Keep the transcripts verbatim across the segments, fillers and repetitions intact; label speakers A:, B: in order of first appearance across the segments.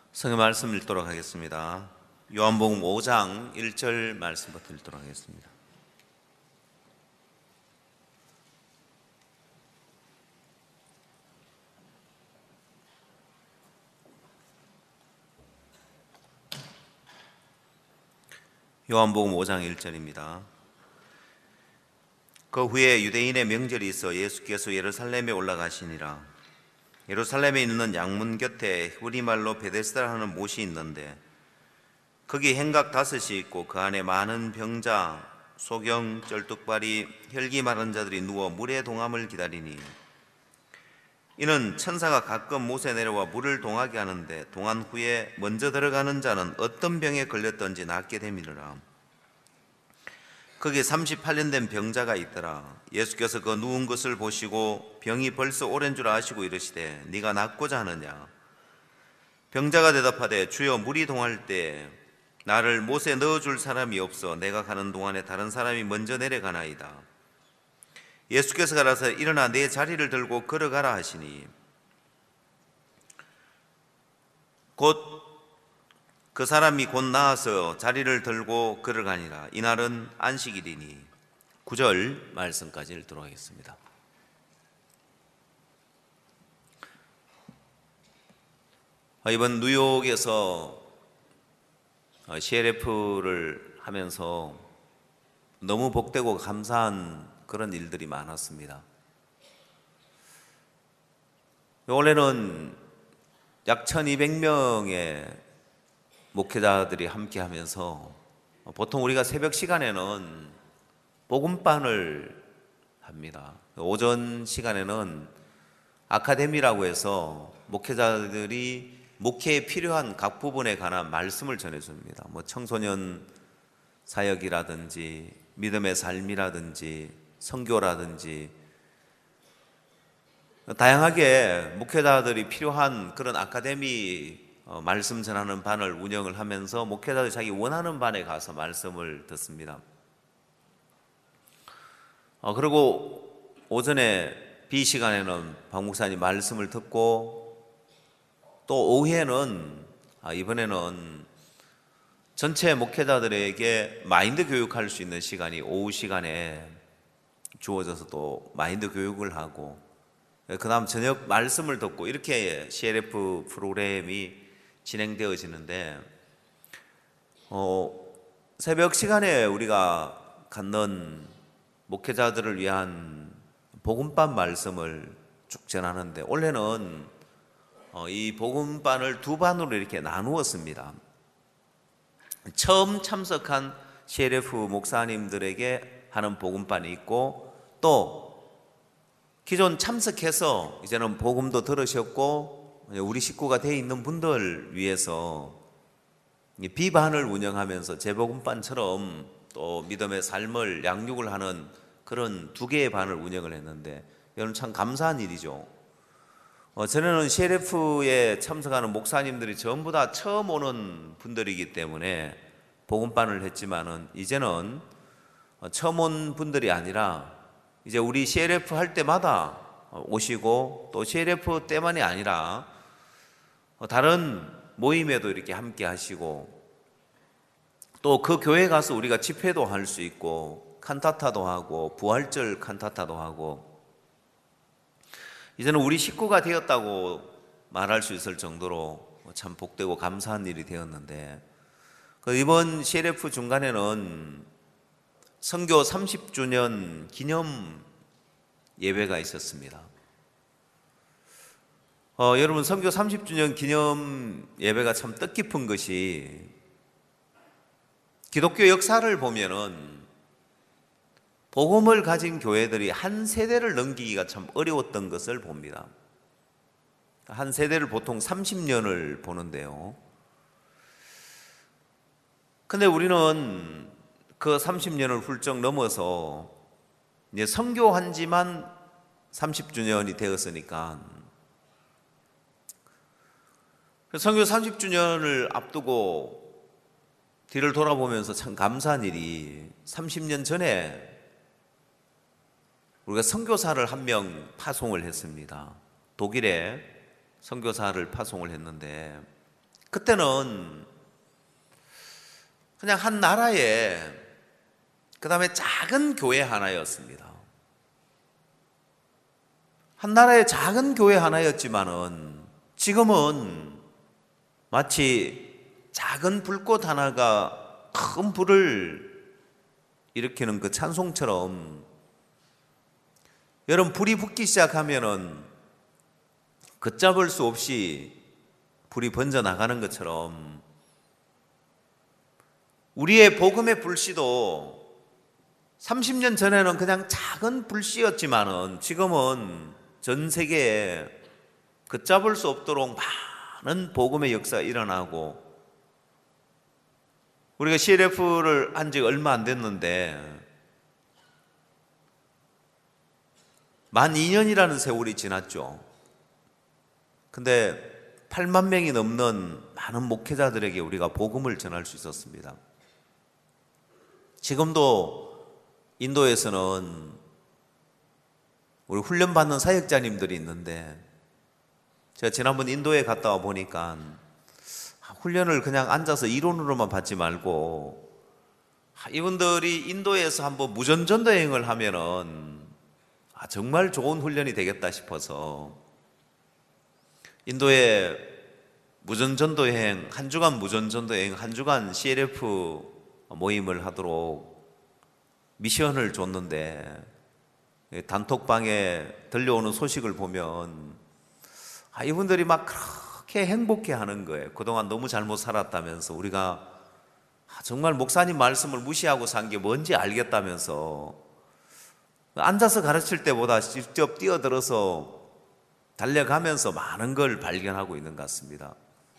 A: 성경 말씀 읽도록 하겠습니다. 요한복음 오 장 일 절 말씀부터 읽도록 하겠습니다. 요한복음 오 장 일 절입니다. 그 후에 유대인의 명절이 있어 예수께서 예루살렘에 올라가시니라. 예루살렘에 있는 양문 곁에 히브리말로 베데스다라는 못이 있는데 거기 행각 다섯이 있고 그 안에 많은 병자, 소경, 쩔뚝발이, 혈기 마른 자들이 누워 물의 동함을 기다리니 이는 천사가 가끔 못에 내려와 물을 동하게 하는데 동한 후에 먼저 들어가는 자는 어떤 병에 걸렸던지 낫게 됨이니라. 거기 삼십팔 년 된 병자가 있더라. 예수께서 그 누운 것을 보시고 병이 벌써 오랜 줄 아시고 이르시되 네가 낫고자 하느냐. 병자가 대답하되 주여 물이 동할 때 나를 못에 넣어줄 사람이 없어 내가 가는 동안에 다른 사람이 먼저 내려가나이다. 예수께서 가라사 일어나 내 자리를 들고 걸어가라 하시니 곧 그 사람이 곧 나아서 자리를 들고 걸어가니라. 이날은 안식일이니. 구 절 말씀까지 읽도록 하겠습니다. 이번 뉴욕에서 씨엘에프를 하면서 너무 복되고 감사한 그런 일들이 많았습니다. 원래는 약 천이백 명의 목회자들이 함께 하면서 보통 우리가 새벽 시간에는 복음반을 합니다. 오전 시간에는 아카데미라고 해서 목회자들이 목회에 필요한 각 부분에 관한 말씀을 전해줍니다. 뭐 청소년 사역이라든지 믿음의 삶이라든지 선교라든지 다양하게 목회자들이 필요한 그런 아카데미 어, 말씀 전하는 반을 운영을 하면서 목회자들이 자기 원하는 반에 가서 말씀을 듣습니다. 어, 그리고 오전에 B 시간에는 박 목사님 말씀을 듣고 또 오후에는 아, 이번에는 전체 목회자들에게 마인드 교육할 수 있는 시간이 오후 시간에 주어져서 또 마인드 교육을 하고 그 다음 저녁 말씀을 듣고 이렇게 씨엘에프 프로그램이 진행되어지는데 어, 새벽 시간에 우리가 갖는 목회자들을 위한 복음반 말씀을 쭉 전하는데 원래는 어, 이 복음반을 두 반으로 이렇게 나누었습니다. 처음 참석한 씨엘에프 목사님들에게 하는 복음반이 있고 또 기존 참석해서 이제는 복음도 들으셨고 우리 식구가 되어 있는 분들 위해서 비반을 운영하면서 재복음반처럼 또 믿음의 삶을 양육을 하는 그런 두 개의 반을 운영을 했는데 이건 참 감사한 일이죠. 어, 전에는 씨엘에프에 참석하는 목사님들이 전부 다 처음 오는 분들이기 때문에 복음반을 했지만은 이제는 처음 온 분들이 아니라 이제 우리 씨엘에프 할 때마다 오시고 또 씨엘에프 때만이 아니라 다른 모임에도 이렇게 함께 하시고 또 그 교회 가서 우리가 집회도 할 수 있고 칸타타도 하고 부활절 칸타타도 하고 이제는 우리 식구가 되었다고 말할 수 있을 정도로 참 복되고 감사한 일이 되었는데 이번 씨엘에프 중간에는 선교 삼십 주년 기념 예배가 있었습니다. 어, 여러분 선교 삼십 주년 기념 예배가 참 뜻깊은 것이 기독교 역사를 보면은 복음을 가진 교회들이 한 세대를 넘기기가 참 어려웠던 것을 봅니다. 한 세대를 보통 삼십 년을 보는데요. 근데 우리는 그 삼십 년을 훌쩍 넘어서 이제 선교한 지만 삼십 주년이 되었으니까 선교 삼십 주년을 앞두고 뒤를 돌아보면서 참 감사한 일이 삼십 년 전에 우리가 선교사를 한 명 파송을 했습니다. 독일에 선교사를 파송을 했는데 그때는 그냥 한 나라에 그 다음에 작은 교회 하나였습니다. 한 나라의 작은 교회 하나였지만은 지금은 마치 작은 불꽃 하나가 큰 불을 일으키는 그 찬송처럼 여러분 불이 붙기 시작하면은 걷잡을 수 없이 불이 번져 나가는 것처럼 우리의 복음의 불씨도 삼십 년 전에는 그냥 작은 불씨였지만은 지금은 전 세계에 걷잡을 수 없도록 많은 복음의 역사가 일어나고, 우리가 씨엘에프를 한 지 얼마 안 됐는데 만 이 년이라는 세월이 지났죠. 근데 팔만 명이 넘는 많은 목회자들에게 우리가 복음을 전할 수 있었습니다. 지금도 인도에서는 우리 훈련받는 사역자님들이 있는데, 제가 지난번 인도에 갔다 와 보니까 훈련을 그냥 앉아서 이론으로만 받지 말고 이분들이 인도에서 한번 무전전도 여행을 하면은 아, 정말 좋은 훈련이 되겠다 싶어서 인도에 무전전도 여행, 한 주간 무전전도 여행, 한 주간 씨엘에프 모임을 하도록 미션을 줬는데, 단톡방에 들려오는 소식을 보면 아, 이분들이 막 그렇게 행복해 하는 거예요. 그동안 너무 잘못 살았다면서, 우리가 아, 정말 목사님 말씀을 무시하고 산 게 뭔지 알겠다면서 앉아서 가르칠 때보다 직접 뛰어들어서 달려가면서 많은 걸 발견하고 있는 것 같습니다.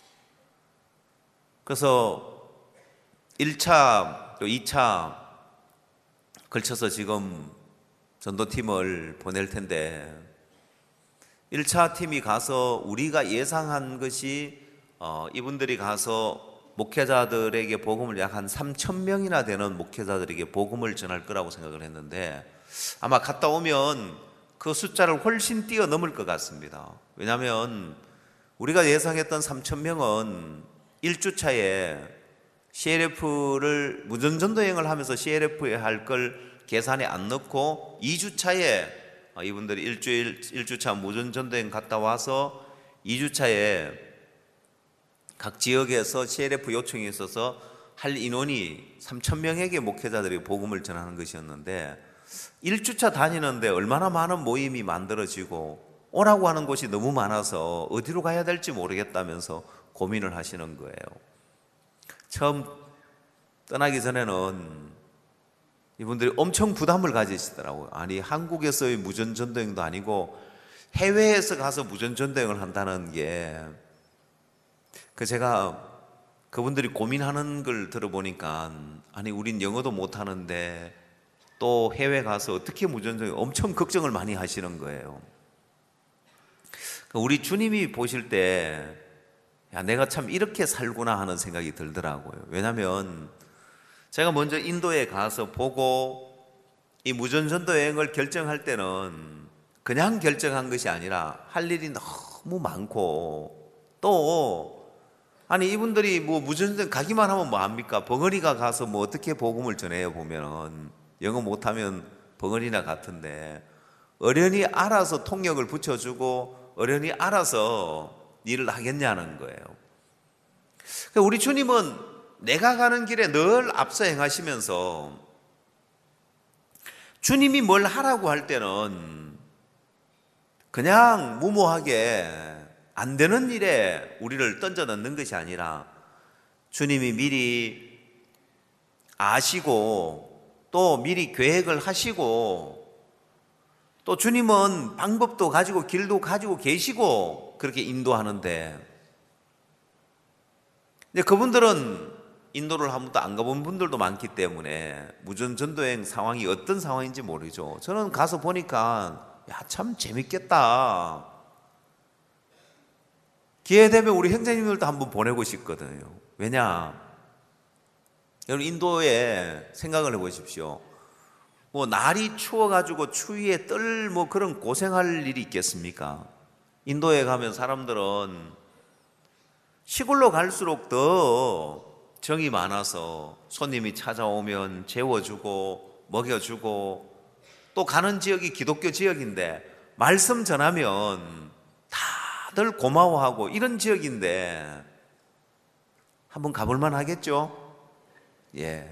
A: 그래서 일 차, 또 이 차 걸쳐서 지금 전도팀을 보낼 텐데, 일 차 팀이 가서 우리가 예상한 것이 어, 이분들이 가서 목회자들에게 복음을 약 한 삼천 명이나 되는 목회자들에게 복음을 전할 거라고 생각을 했는데, 아마 갔다 오면 그 숫자를 훨씬 뛰어넘을 것 같습니다. 왜냐하면 우리가 예상했던 삼천 명은 일 주차에 씨엘에프를 무전전도 여행을 하면서 씨엘에프에 할 걸 계산에 안 넣고 이 주차에 이분들이 일주일 일 주차 무전전도 여행 갔다 와서 이 주차에 각 지역에서 씨엘에프 요청이 있어서 할 인원이 삼천 명에게 목회자들이 복음을 전하는 것이었는데, 일 주차 다니는데 얼마나 많은 모임이 만들어지고 오라고 하는 곳이 너무 많아서 어디로 가야 될지 모르겠다면서 고민을 하시는 거예요. 처음 떠나기 전에는 이분들이 엄청 부담을 가지시더라고요. 아니, 한국에서의 무전전도행도 아니고 해외에서 가서 무전전도행을 한다는 게, 그 제가 그분들이 고민하는 걸 들어보니까, 아니 우린 영어도 못하는데 또 해외 가서 어떻게 무전전도행, 엄청 걱정을 많이 하시는 거예요. 우리 주님이 보실 때 야, 내가 참 이렇게 살구나 하는 생각이 들더라고요. 왜냐하면 제가 먼저 인도에 가서 보고 이 무전전도 여행을 결정할 때는 그냥 결정한 것이 아니라 할 일이 너무 많고, 또 아니 이분들이 뭐 무전전 가기만 하면 뭐 합니까? 벙어리가 가서 뭐 어떻게 복음을 전해요? 보면은 영어 못하면 벙어리나 같은데, 어련히 알아서 통역을 붙여주고 어련히 알아서 일을 하겠냐는 거예요. 우리 주님은 내가 가는 길에 늘 앞서 행하시면서 주님이 뭘 하라고 할 때는 그냥 무모하게 안 되는 일에 우리를 던져 넣는 것이 아니라 주님이 미리 아시고 또 미리 계획을 하시고, 또 주님은 방법도 가지고 길도 가지고 계시고 그렇게 인도하는데, 근데 그분들은 인도를 한 번도 안 가본 분들도 많기 때문에 무전전도행 상황이 어떤 상황인지 모르죠. 저는 가서 보니까 야, 참 재밌겠다. 기회 되면 우리 형제님들도 한번 보내고 싶거든요. 왜냐? 여러분 인도에 생각을 해보십시오. 뭐 날이 추워가지고 추위에 떨 뭐 그런 고생할 일이 있겠습니까? 인도에 가면 사람들은 시골로 갈수록 더 정이 많아서 손님이 찾아오면 재워주고 먹여주고, 또 가는 지역이 기독교 지역인데 말씀 전하면 다들 고마워하고 이런 지역인데 한번 가볼만 하겠죠? 예.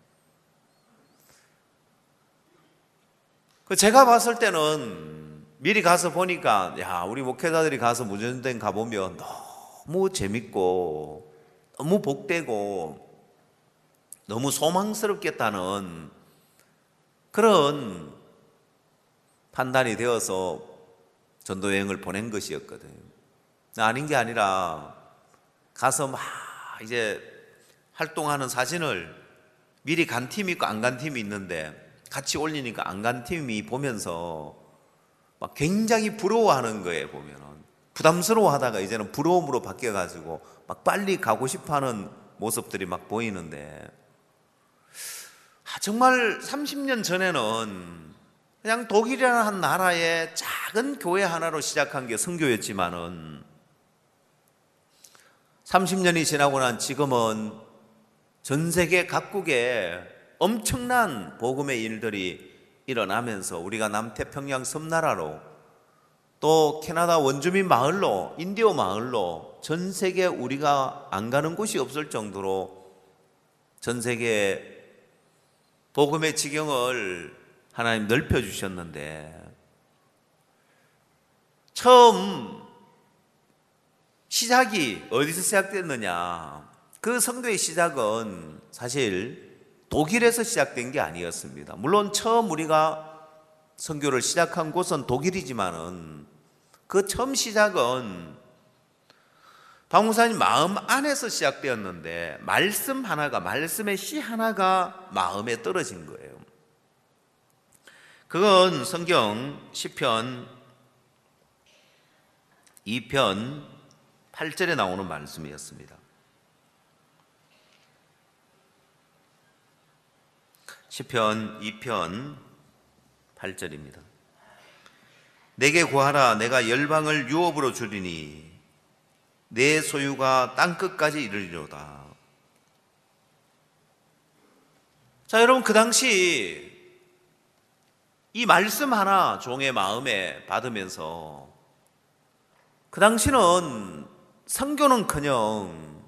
A: 제가 봤을 때는 미리 가서 보니까, 야, 우리 목회자들이 가서 무전된 가보면 너무 재밌고 너무 복되고 너무 소망스럽겠다는 그런 판단이 되어서 전도 여행을 보낸 것이었거든요. 아닌 게 아니라 가서 막 이제 활동하는 사진을 미리 간 팀이 있고 안 간 팀이 있는데 같이 올리니까 안 간 팀이 보면서 막 굉장히 부러워하는 거예요. 보면은 부담스러워하다가 이제는 부러움으로 바뀌어가지고 막 빨리 가고 싶어하는 모습들이 막 보이는데, 아, 정말 삼십 년 전에는 그냥 독일이라는 한 나라의 작은 교회 하나로 시작한 게 선교였지만은 삼십 년이 지나고 난 지금은 전 세계 각국에 엄청난 복음의 일들이 일어나면서 우리가 남태평양 섬나라로, 또 캐나다 원주민 마을로, 인디오 마을로 전 세계 우리가 안 가는 곳이 없을 정도로 전 세계 복음의 지경을 하나님 넓혀주셨는데, 처음 시작이 어디서 시작됐느냐? 그 선교의 시작은 사실 독일에서 시작된 게 아니었습니다. 물론 처음 우리가 선교를 시작한 곳은 독일이지만은 그 처음 시작은 박 목사님 마음 안에서 시작되었는데, 말씀 하나가, 말씀의 시 하나가 마음에 떨어진 거예요. 그건 성경 시편 이 편 팔 절에 나오는 말씀이었습니다. 시편 이 편 팔 절입니다. 내게 구하라. 내가 열방을 유업으로 주리니 내 소유가 땅끝까지 이르리로다. 자, 여러분, 그 당시 이 말씀 하나 종의 마음에 받으면서 그 당시는 선교는커녕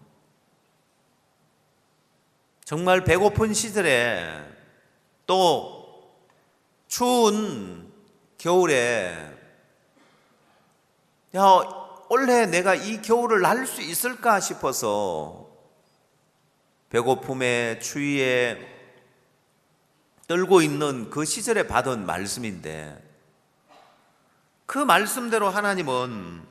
A: 정말 배고픈 시절에, 또 추운 겨울에, 야, 올해 내가 이 겨울을 날 수 있을까 싶어서 배고픔에 추위에 떨고 있는 그 시절에 받은 말씀인데, 그 말씀대로 하나님은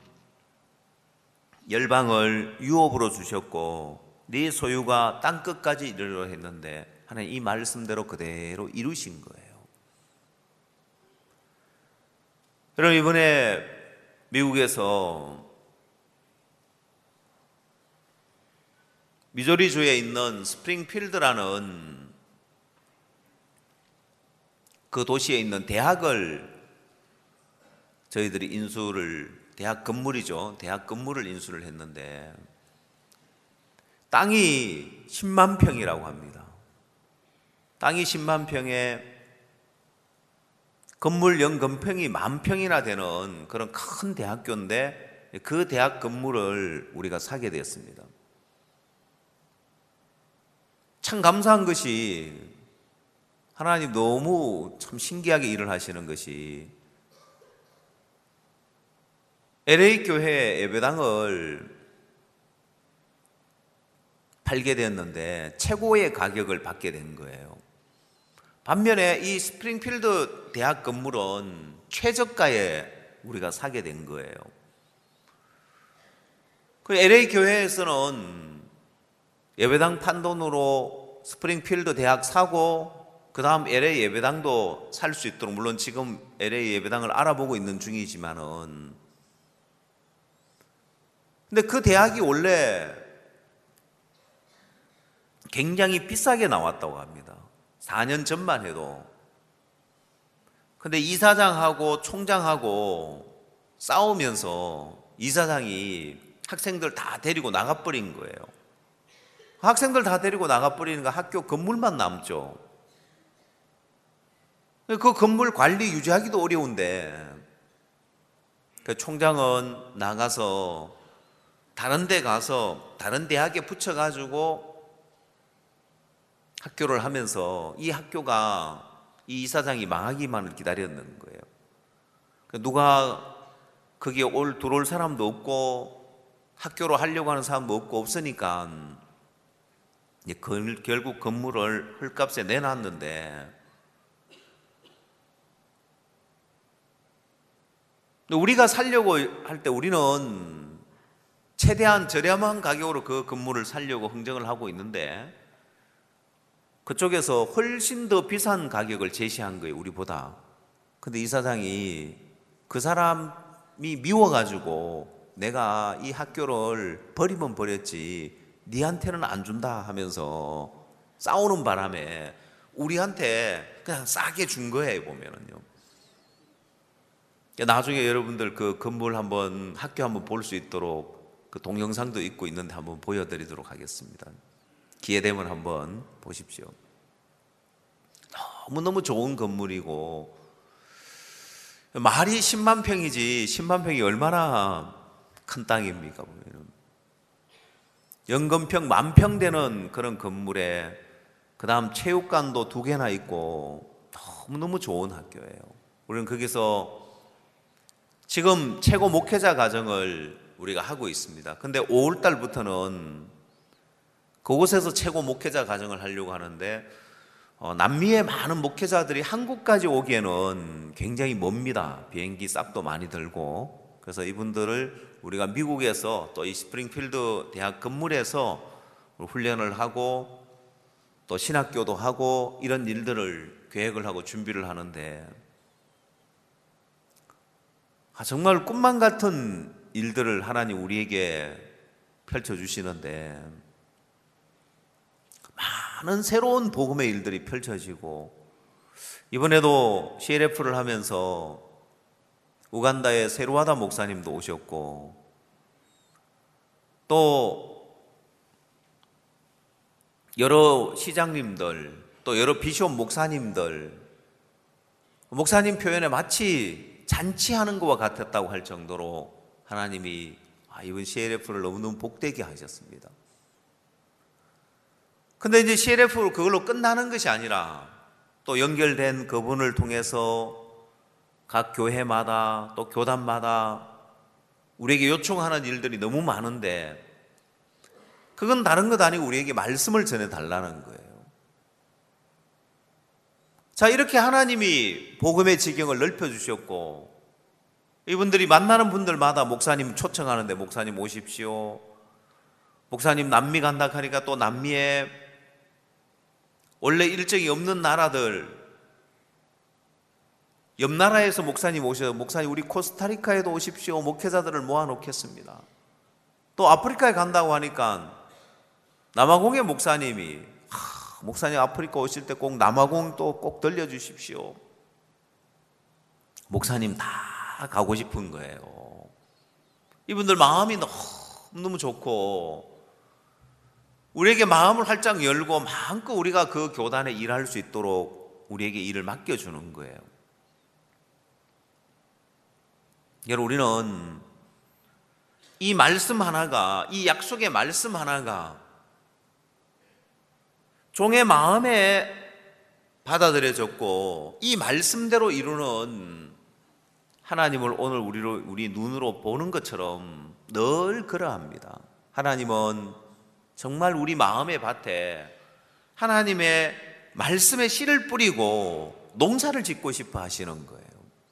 A: 열방을 유업으로 주셨고 네 소유가 땅끝까지 이르러 했는데, 하나님 이 말씀대로 그대로 이루신 거예요. 여러분, 이번에 미국에서 미조리주에 있는 스프링필드라는 그 도시에 있는 대학을 저희들이 인수를, 대학 건물이죠. 대학 건물을 인수를 했는데 땅이 십만 평이라고 합니다. 땅이 십만 평에 건물 연건평이 만 평이나 되는 그런 큰 대학교인데, 그 대학 건물을 우리가 사게 되었습니다. 참 감사한 것이, 하나님 너무 참 신기하게 일을 하시는 것이, 엘에이 교회 예배당을 팔게 되었는데 최고의 가격을 받게 된 거예요. 반면에 이 스프링필드 대학 건물은 최저가에 우리가 사게 된 거예요. 그 엘에이 교회에서는 예배당 판 돈으로 스프링필드 대학 사고, 그 다음 엘에이 예배당도 살 수 있도록, 물론 지금 엘에이 예배당을 알아보고 있는 중이지만은, 근데 그 대학이 원래 굉장히 비싸게 나왔다고 합니다. 사 년 전만 해도. 근데 이사장하고 총장하고 싸우면서 이사장이 학생들 다 데리고 나가버린 거예요. 학생들 다 데리고 나가버리니까 학교 건물만 남죠. 그 건물 관리 유지하기도 어려운데 그 총장은 나가서 다른 데 가서 다른 대학에 붙여가지고 학교를 하면서 이 학교가 이 이사장이 망하기만을 기다렸는 거예요. 누가 거기에 올 들어올 사람도 없고 학교로 하려고 하는 사람도 없고 없으니까 이제 결국 건물을 헐값에 내놨는데, 우리가 살려고 할 때 우리는 최대한 저렴한 가격으로 그 건물을 살려고 흥정을 하고 있는데 그쪽에서 훨씬 더 비싼 가격을 제시한 거예요, 우리보다. 근데 이사장이 그 사람이 미워가지고 내가 이 학교를 버리면 버렸지 니한테는 안 준다 하면서 싸우는 바람에 우리한테 그냥 싸게 준 거예요, 보면은요. 나중에 여러분들 그 건물 한번, 학교 한번 볼 수 있도록 그 동영상도 있고 있는데 한번 보여드리도록 하겠습니다. 기회 되면 한번 보십시오. 너무너무 좋은 건물이고, 말이 십만 평이지 십만 평이 얼마나 큰 땅입니까? 보면 연건평 만 평 되는 그런 건물에 그 다음 체육관도 두 개나 있고 너무너무 좋은 학교예요. 우리는 거기서 지금 최고 목회자 과정을 우리가 하고 있습니다. 근데 오월 달부터는 그곳에서 최고 목회자 과정을 하려고 하는데 어, 남미의 많은 목회자들이 한국까지 오기에는 굉장히 멉니다. 비행기 값도 많이 들고. 그래서 이분들을 우리가 미국에서 또 이 스프링필드 대학 건물에서 훈련을 하고 또 신학교도 하고 이런 일들을 계획을 하고 준비를 하는데, 아, 정말 꿈만 같은 일들을 하나님 우리에게 펼쳐주시는데 많은 새로운 복음의 일들이 펼쳐지고, 이번에도 씨엘에프를 하면서 우간다의 세루하다 목사님도 오셨고 또 여러 시장님들 또 여러 비숍 목사님들, 목사님 표현에 마치 잔치하는 것과 같았다고 할 정도로 하나님이 아, 이번 씨엘에프를 너무너무 복되게 하셨습니다. 근데 이제 씨엘에프 그걸로 끝나는 것이 아니라 또 연결된 그분을 통해서 각 교회마다 또 교단마다 우리에게 요청하는 일들이 너무 많은데 그건 다른 것 아니고 우리에게 말씀을 전해달라는 거예요. 자, 이렇게 하나님이 복음의 지경을 넓혀주셨고 이분들이 만나는 분들마다 목사님 초청하는데 목사님 오십시오. 목사님 남미 간다 하니까 또 남미에 원래 일정이 없는 나라들, 옆 나라에서 목사님 오셔서 목사님 우리 코스타리카에도 오십시오. 목회자들을 모아놓겠습니다. 또 아프리카에 간다고 하니까 남아공의 목사님이 하, 목사님 아프리카 오실 때 꼭 남아공 또 꼭 들려주십시오. 목사님 다 가고 싶은 거예요. 이분들 마음이 너무 좋고 우리에게 마음을 활짝 열고 마음껏 우리가 그 교단에 일할 수 있도록 우리에게 일을 맡겨주는 거예요. 여러분, 우리는 이 말씀 하나가, 이 약속의 말씀 하나가 종의 마음에 받아들여졌고 이 말씀대로 이루는 하나님을 오늘 우리로, 우리 눈으로 보는 것처럼 늘 그러합니다. 하나님은 정말 우리 마음의 밭에 하나님의 말씀의 씨를 뿌리고 농사를 짓고 싶어 하시는 거예요.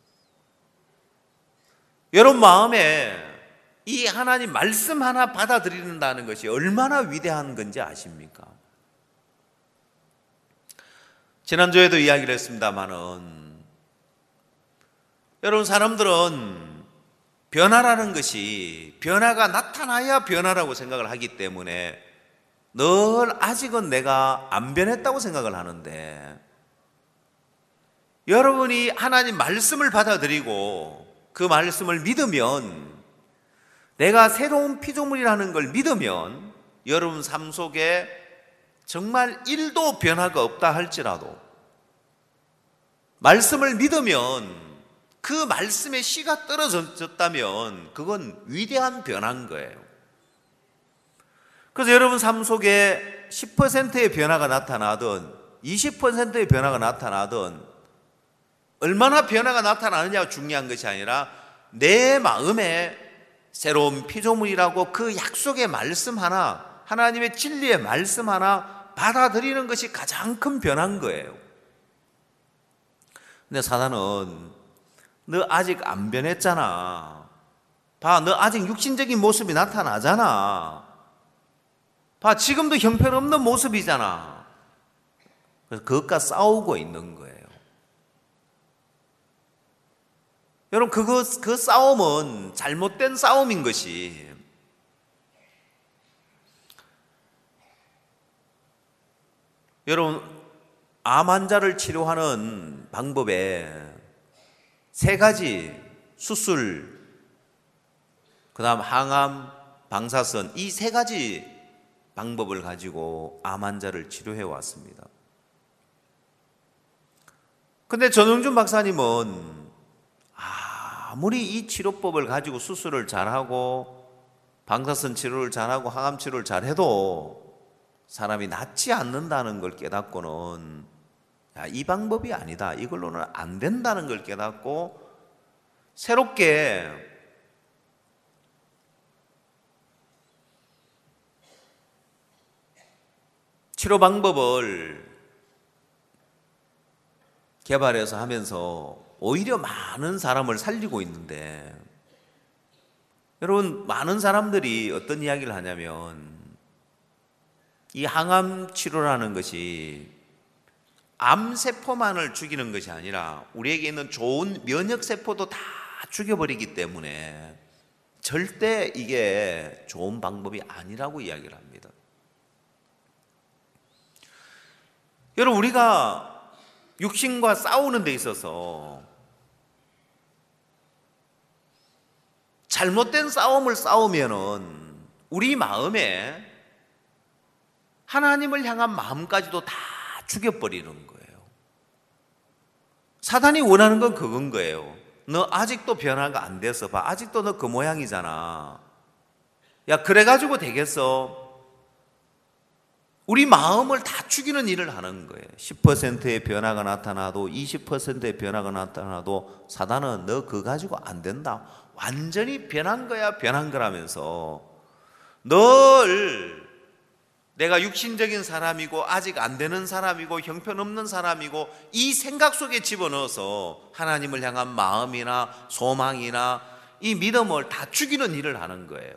A: 여러분 마음에 이 하나님 말씀 하나 받아들인다는 것이 얼마나 위대한 건지 아십니까? 지난주에도 이야기를 했습니다마는 여러분 사람들은 변화라는 것이 변화가 나타나야 변화라고 생각을 하기 때문에 늘 아직은 내가 안 변했다고 생각을 하는데, 여러분이 하나님 말씀을 받아들이고 그 말씀을 믿으면 내가 새로운 피조물이라는 걸 믿으면 여러분 삶 속에 정말 일도 변화가 없다 할지라도 말씀을 믿으면 그 말씀에 씨가 떨어졌다면 그건 위대한 변화인 거예요. 그래서 여러분 삶 속에 십 퍼센트의 변화가 나타나든 이십 퍼센트의 변화가 나타나든 얼마나 변화가 나타나느냐가 중요한 것이 아니라 내 마음에 새로운 피조물이라고 그 약속의 말씀 하나, 하나님의 진리의 말씀 하나 받아들이는 것이 가장 큰 변화인 거예요. 근데 사단은 너 아직 안 변했잖아. 봐, 너 아직 육신적인 모습이 나타나잖아. 봐, 지금도 형편없는 모습이잖아. 그래서 그것과 싸우고 있는 거예요. 여러분, 그거, 그 싸움은 잘못된 싸움인 것이, 여러분, 암 환자를 치료하는 방법에 세 가지 수술, 그 다음 항암, 방사선, 이 세 가지 방법을 가지고 암 환자를 치료해 왔습니다. 근데 전용준 박사님은 아무리 이 치료법을 가지고 수술을 잘하고 방사선 치료를 잘하고 항암 치료를 잘해도 사람이 낫지 않는다는 걸 깨닫고는 야, 이 방법이 아니다. 이걸로는 안 된다는 걸 깨닫고 새롭게 치료 방법을 개발해서 하면서 오히려 많은 사람을 살리고 있는데, 여러분, 많은 사람들이 어떤 이야기를 하냐면 이 항암 치료라는 것이 암세포만을 죽이는 것이 아니라 우리에게 있는 좋은 면역세포도 다 죽여버리기 때문에 절대 이게 좋은 방법이 아니라고 이야기를 합니다. 여러분, 우리가 육신과 싸우는 데 있어서 잘못된 싸움을 싸우면은 우리 마음에 하나님을 향한 마음까지도 다 죽여버리는 거예요. 사단이 원하는 건 그건 거예요. 너 아직도 변화가 안 돼서 봐. 아직도 너 그 모양이잖아. 야, 그래가지고 되겠어? 우리 마음을 다 죽이는 일을 하는 거예요. 십 퍼센트의 변화가 나타나도 이십 퍼센트의 변화가 나타나도 사단은 너 그거 가지고 안 된다. 완전히 변한 거야, 변한 거라면서 늘 내가 육신적인 사람이고 아직 안 되는 사람이고 형편없는 사람이고 이 생각 속에 집어넣어서 하나님을 향한 마음이나 소망이나 이 믿음을 다 죽이는 일을 하는 거예요.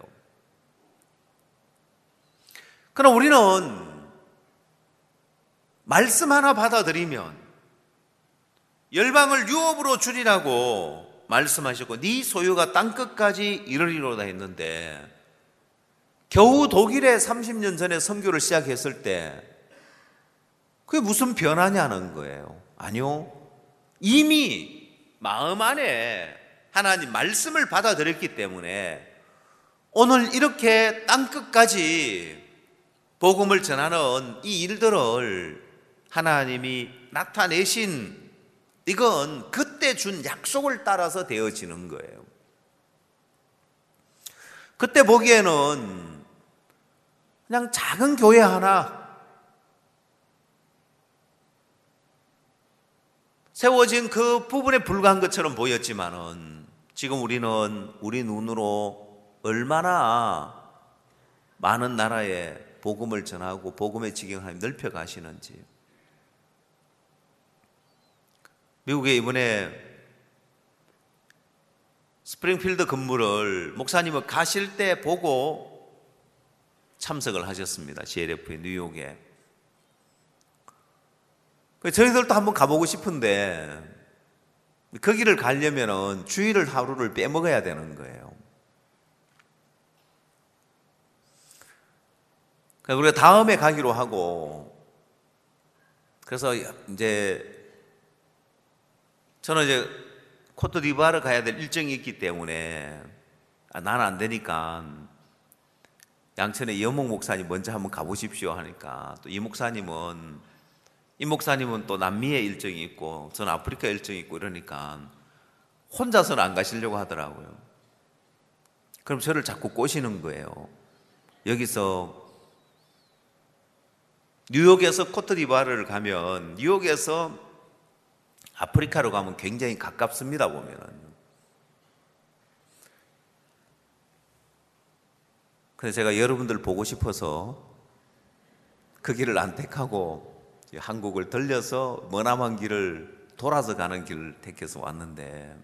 A: 그럼 우리는 말씀 하나 받아들이면 열방을 유업으로 줄이라고 말씀하셨고 네 소유가 땅끝까지 이르리로다 했는데, 겨우 독일에 삼십 년 전에 선교를 시작했을 때 그게 무슨 변화냐는 거예요. 아니요, 이미 마음 안에 하나님 말씀을 받아들였기 때문에 오늘 이렇게 땅끝까지 복음을 전하는 이 일들을 하나님이 나타내신, 이건 그때 준 약속을 따라서 되어지는 거예요. 그때 보기에는 그냥 작은 교회 하나 세워진 그 부분에 불과한 것처럼 보였지만은 지금 우리는 우리 눈으로 얼마나 많은 나라에 복음을 전하고 복음의 지경을 하나님 넓혀 가시는지. 미국에 이번에 스프링필드 근무를 목사님은 가실 때 보고 참석을 하셨습니다. 지엘에프의 뉴욕에. 저희들도 한번 가보고 싶은데 거기를 가려면 주일을 하루를 빼먹어야 되는 거예요. 그래서 우리가 다음에 가기로 하고, 그래서 이제 저는 이제 코트디부아르 가야 될 일정이 있기 때문에 아, 나는 안 되니까 양천에 이현목 목사님 먼저 한번 가보십시오 하니까 또 이 목사님은 이 목사님은 또 남미에 일정이 있고 저는 아프리카 일정이 있고 이러니까 혼자서는 안 가시려고 하더라고요. 그럼 저를 자꾸 꼬시는 거예요. 여기서 뉴욕에서 코트디부아르를 가면 뉴욕에서 아프리카로 가면 굉장히 가깝습니다. 보면은. 그래서 제가 여러분들 보고 싶어서 그 길을 안 택하고 한국을 들려서 머나먼 길을 돌아서 가는 길을 택해서 왔는데,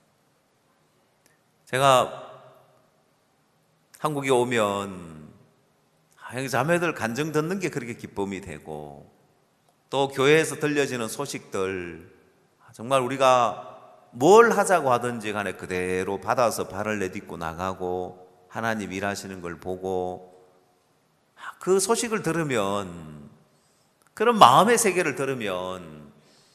A: 제가 한국에 오면 아, 자매들 간증 듣는 게 그렇게 기쁨이 되고, 또 교회에서 들려지는 소식들 정말 우리가 뭘 하자고 하든지 간에 그대로 받아서 발을 내딛고 나가고 하나님 일하시는 걸 보고, 그 소식을 들으면, 그런 마음의 세계를 들으면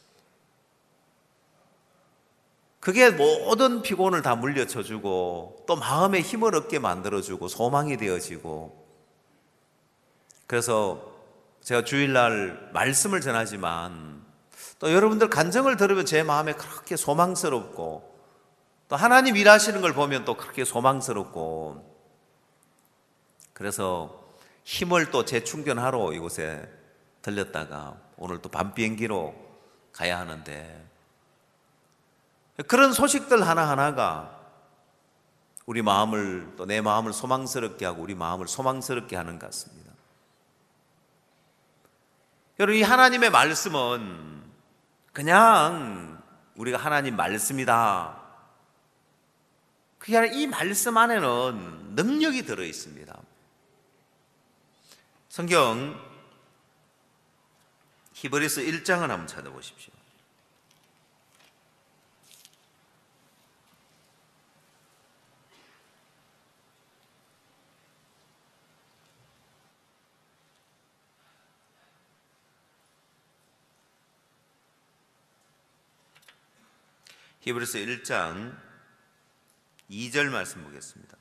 A: 그게 모든 피곤을 다 물려쳐주고 또 마음에 힘을 얻게 만들어주고 소망이 되어지고, 그래서 제가 주일날 말씀을 전하지만 또 여러분들 간증을 들으면 제 마음에 그렇게 소망스럽고, 또 하나님 일하시는 걸 보면 또 그렇게 소망스럽고, 그래서 힘을 또 재충전하러 이곳에 들렸다가 오늘 또 밤 비행기로 가야 하는데, 그런 소식들 하나하나가 우리 마음을, 또 내 마음을 소망스럽게 하고 우리 마음을 소망스럽게 하는 것 같습니다. 여러분, 이 하나님의 말씀은 그냥 우리가 하나님 말씀이다, 그게 아니라 이 말씀 안에는 능력이 들어 있습니다. 성경 히브리서 일 장을 한번 찾아보십시오. 히브리서 일 장 이 절 말씀 보겠습니다.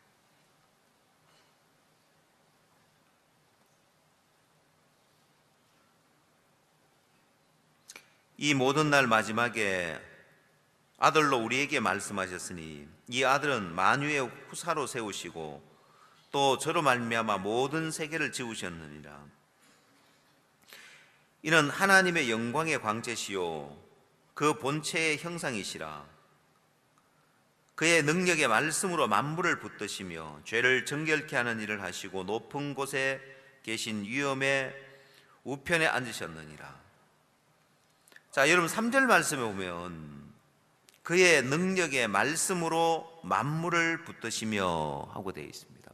A: 이 모든 날 마지막에 아들로 우리에게 말씀하셨으니 이 아들은 만유의 후사로 세우시고 또 저로 말미암아 모든 세계를 지으셨느니라. 이는 하나님의 영광의 광채시요 그 본체의 형상이시라. 그의 능력의 말씀으로 만물을 붙드시며 죄를 정결케 하는 일을 하시고 높은 곳에 계신 위엄의 우편에 앉으셨느니라. 자, 여러분 삼 절 말씀에 보면 그의 능력의 말씀으로 만물을 붙드시며 하고 되어 있습니다.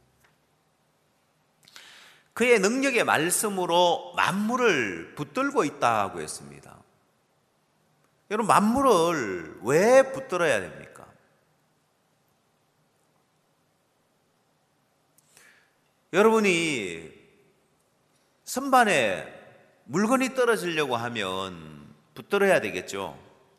A: 그의 능력의 말씀으로 만물을 붙들고 있다고 했습니다. 여러분, 만물을 왜 붙들어야 됩니까? 여러분이 선반에 물건이 떨어지려고 하면 붙들어야 되겠죠.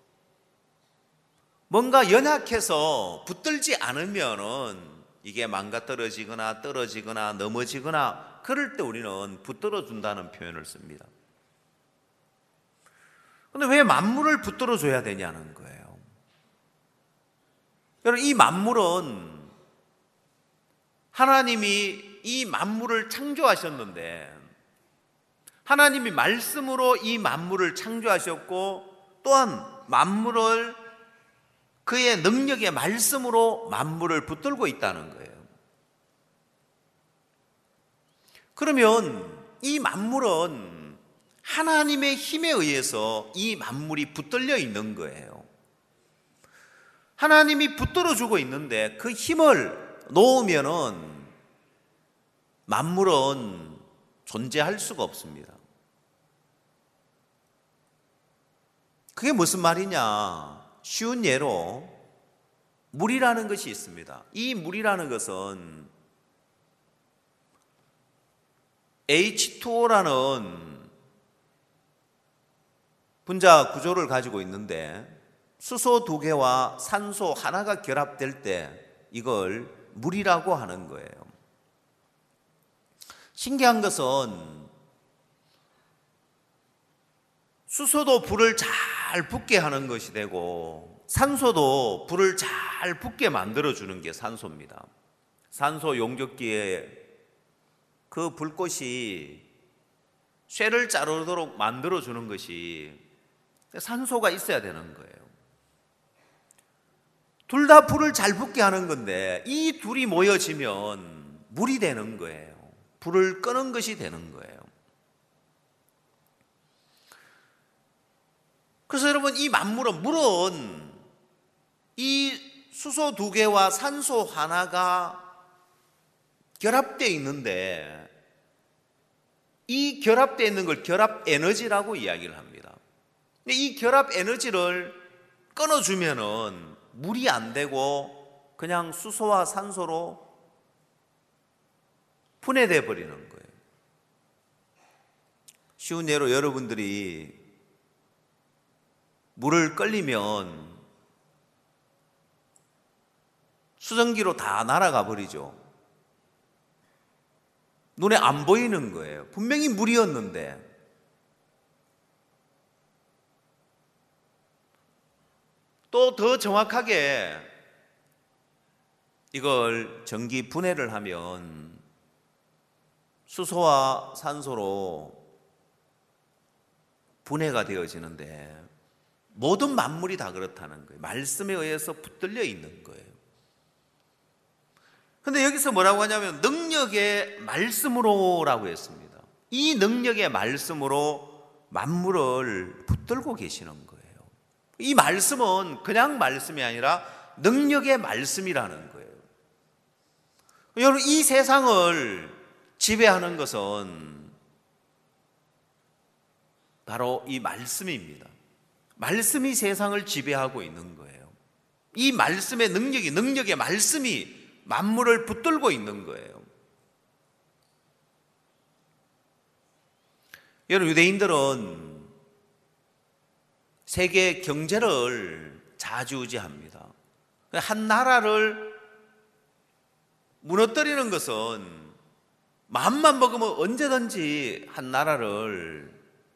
A: 뭔가 연약해서 붙들지 않으면은 이게 망가떨어지거나 떨어지거나 넘어지거나 그럴 때 우리는 붙들어 준다는 표현을 씁니다. 그런데 왜 만물을 붙들어 줘야 되냐는 거예요. 여러분, 이 만물은 하나님이 이 만물을 창조하셨는데, 하나님이 말씀으로 이 만물을 창조하셨고 또한 만물을 그의 능력의 말씀으로 만물을 붙들고 있다는 거예요. 그러면 이 만물은 하나님의 힘에 의해서 이 만물이 붙들려 있는 거예요. 하나님이 붙들어주고 있는데 그 힘을 놓으면은 만물은 존재할 수가 없습니다. 그게 무슨 말이냐? 쉬운 예로 물이라는 것이 있습니다. 이 물이라는 것은 에이치 투 오라는 분자 구조를 가지고 있는데 수소 두 개와 산소 하나가 결합될 때 이걸 물이라고 하는 거예요. 신기한 것은 수소도 불을 잘 붙게 하는 것이 되고 산소도 불을 잘 붙게 만들어주는 게 산소입니다. 산소 용접기에 그 불꽃이 쇠를 자르도록 만들어주는 것이 산소가 있어야 되는 거예요. 둘 다 불을 잘 붙게 하는 건데 이 둘이 모여지면 물이 되는 거예요. 불을 끄는 것이 되는 거예요. 그래서 여러분, 이 만물은, 물은 이 수소 두 개와 산소 하나가 결합되어 있는데 이 결합되어 있는 걸 결합 에너지라고 이야기를 합니다. 이 결합 에너지를 끊어주면은 물이 안 되고 그냥 수소와 산소로 분해돼 버리는 거예요. 쉬운 예로 여러분들이 물을 끓이면 수증기로 다 날아가 버리죠. 눈에 안 보이는 거예요. 분명히 물이었는데. 또 더 정확하게 이걸 전기 분해를 하면 수소와 산소로 분해가 되어지는데 모든 만물이 다 그렇다는 거예요. 말씀에 의해서 붙들려 있는 거예요. 근데 여기서 뭐라고 하냐면 능력의 말씀으로라고 했습니다. 이 능력의 말씀으로 만물을 붙들고 계시는 거예요. 이 말씀은 그냥 말씀이 아니라 능력의 말씀이라는 거예요. 여러분, 이 세상을 지배하는 것은 바로 이 말씀입니다. 말씀이 세상을 지배하고 있는 거예요. 이 말씀의 능력이, 능력의 말씀이 만물을 붙들고 있는 거예요. 여러분, 유대인들은 세계 경제를 좌지우지합니다. 한 나라를 무너뜨리는 것은 마음만 먹으면 언제든지 한 나라를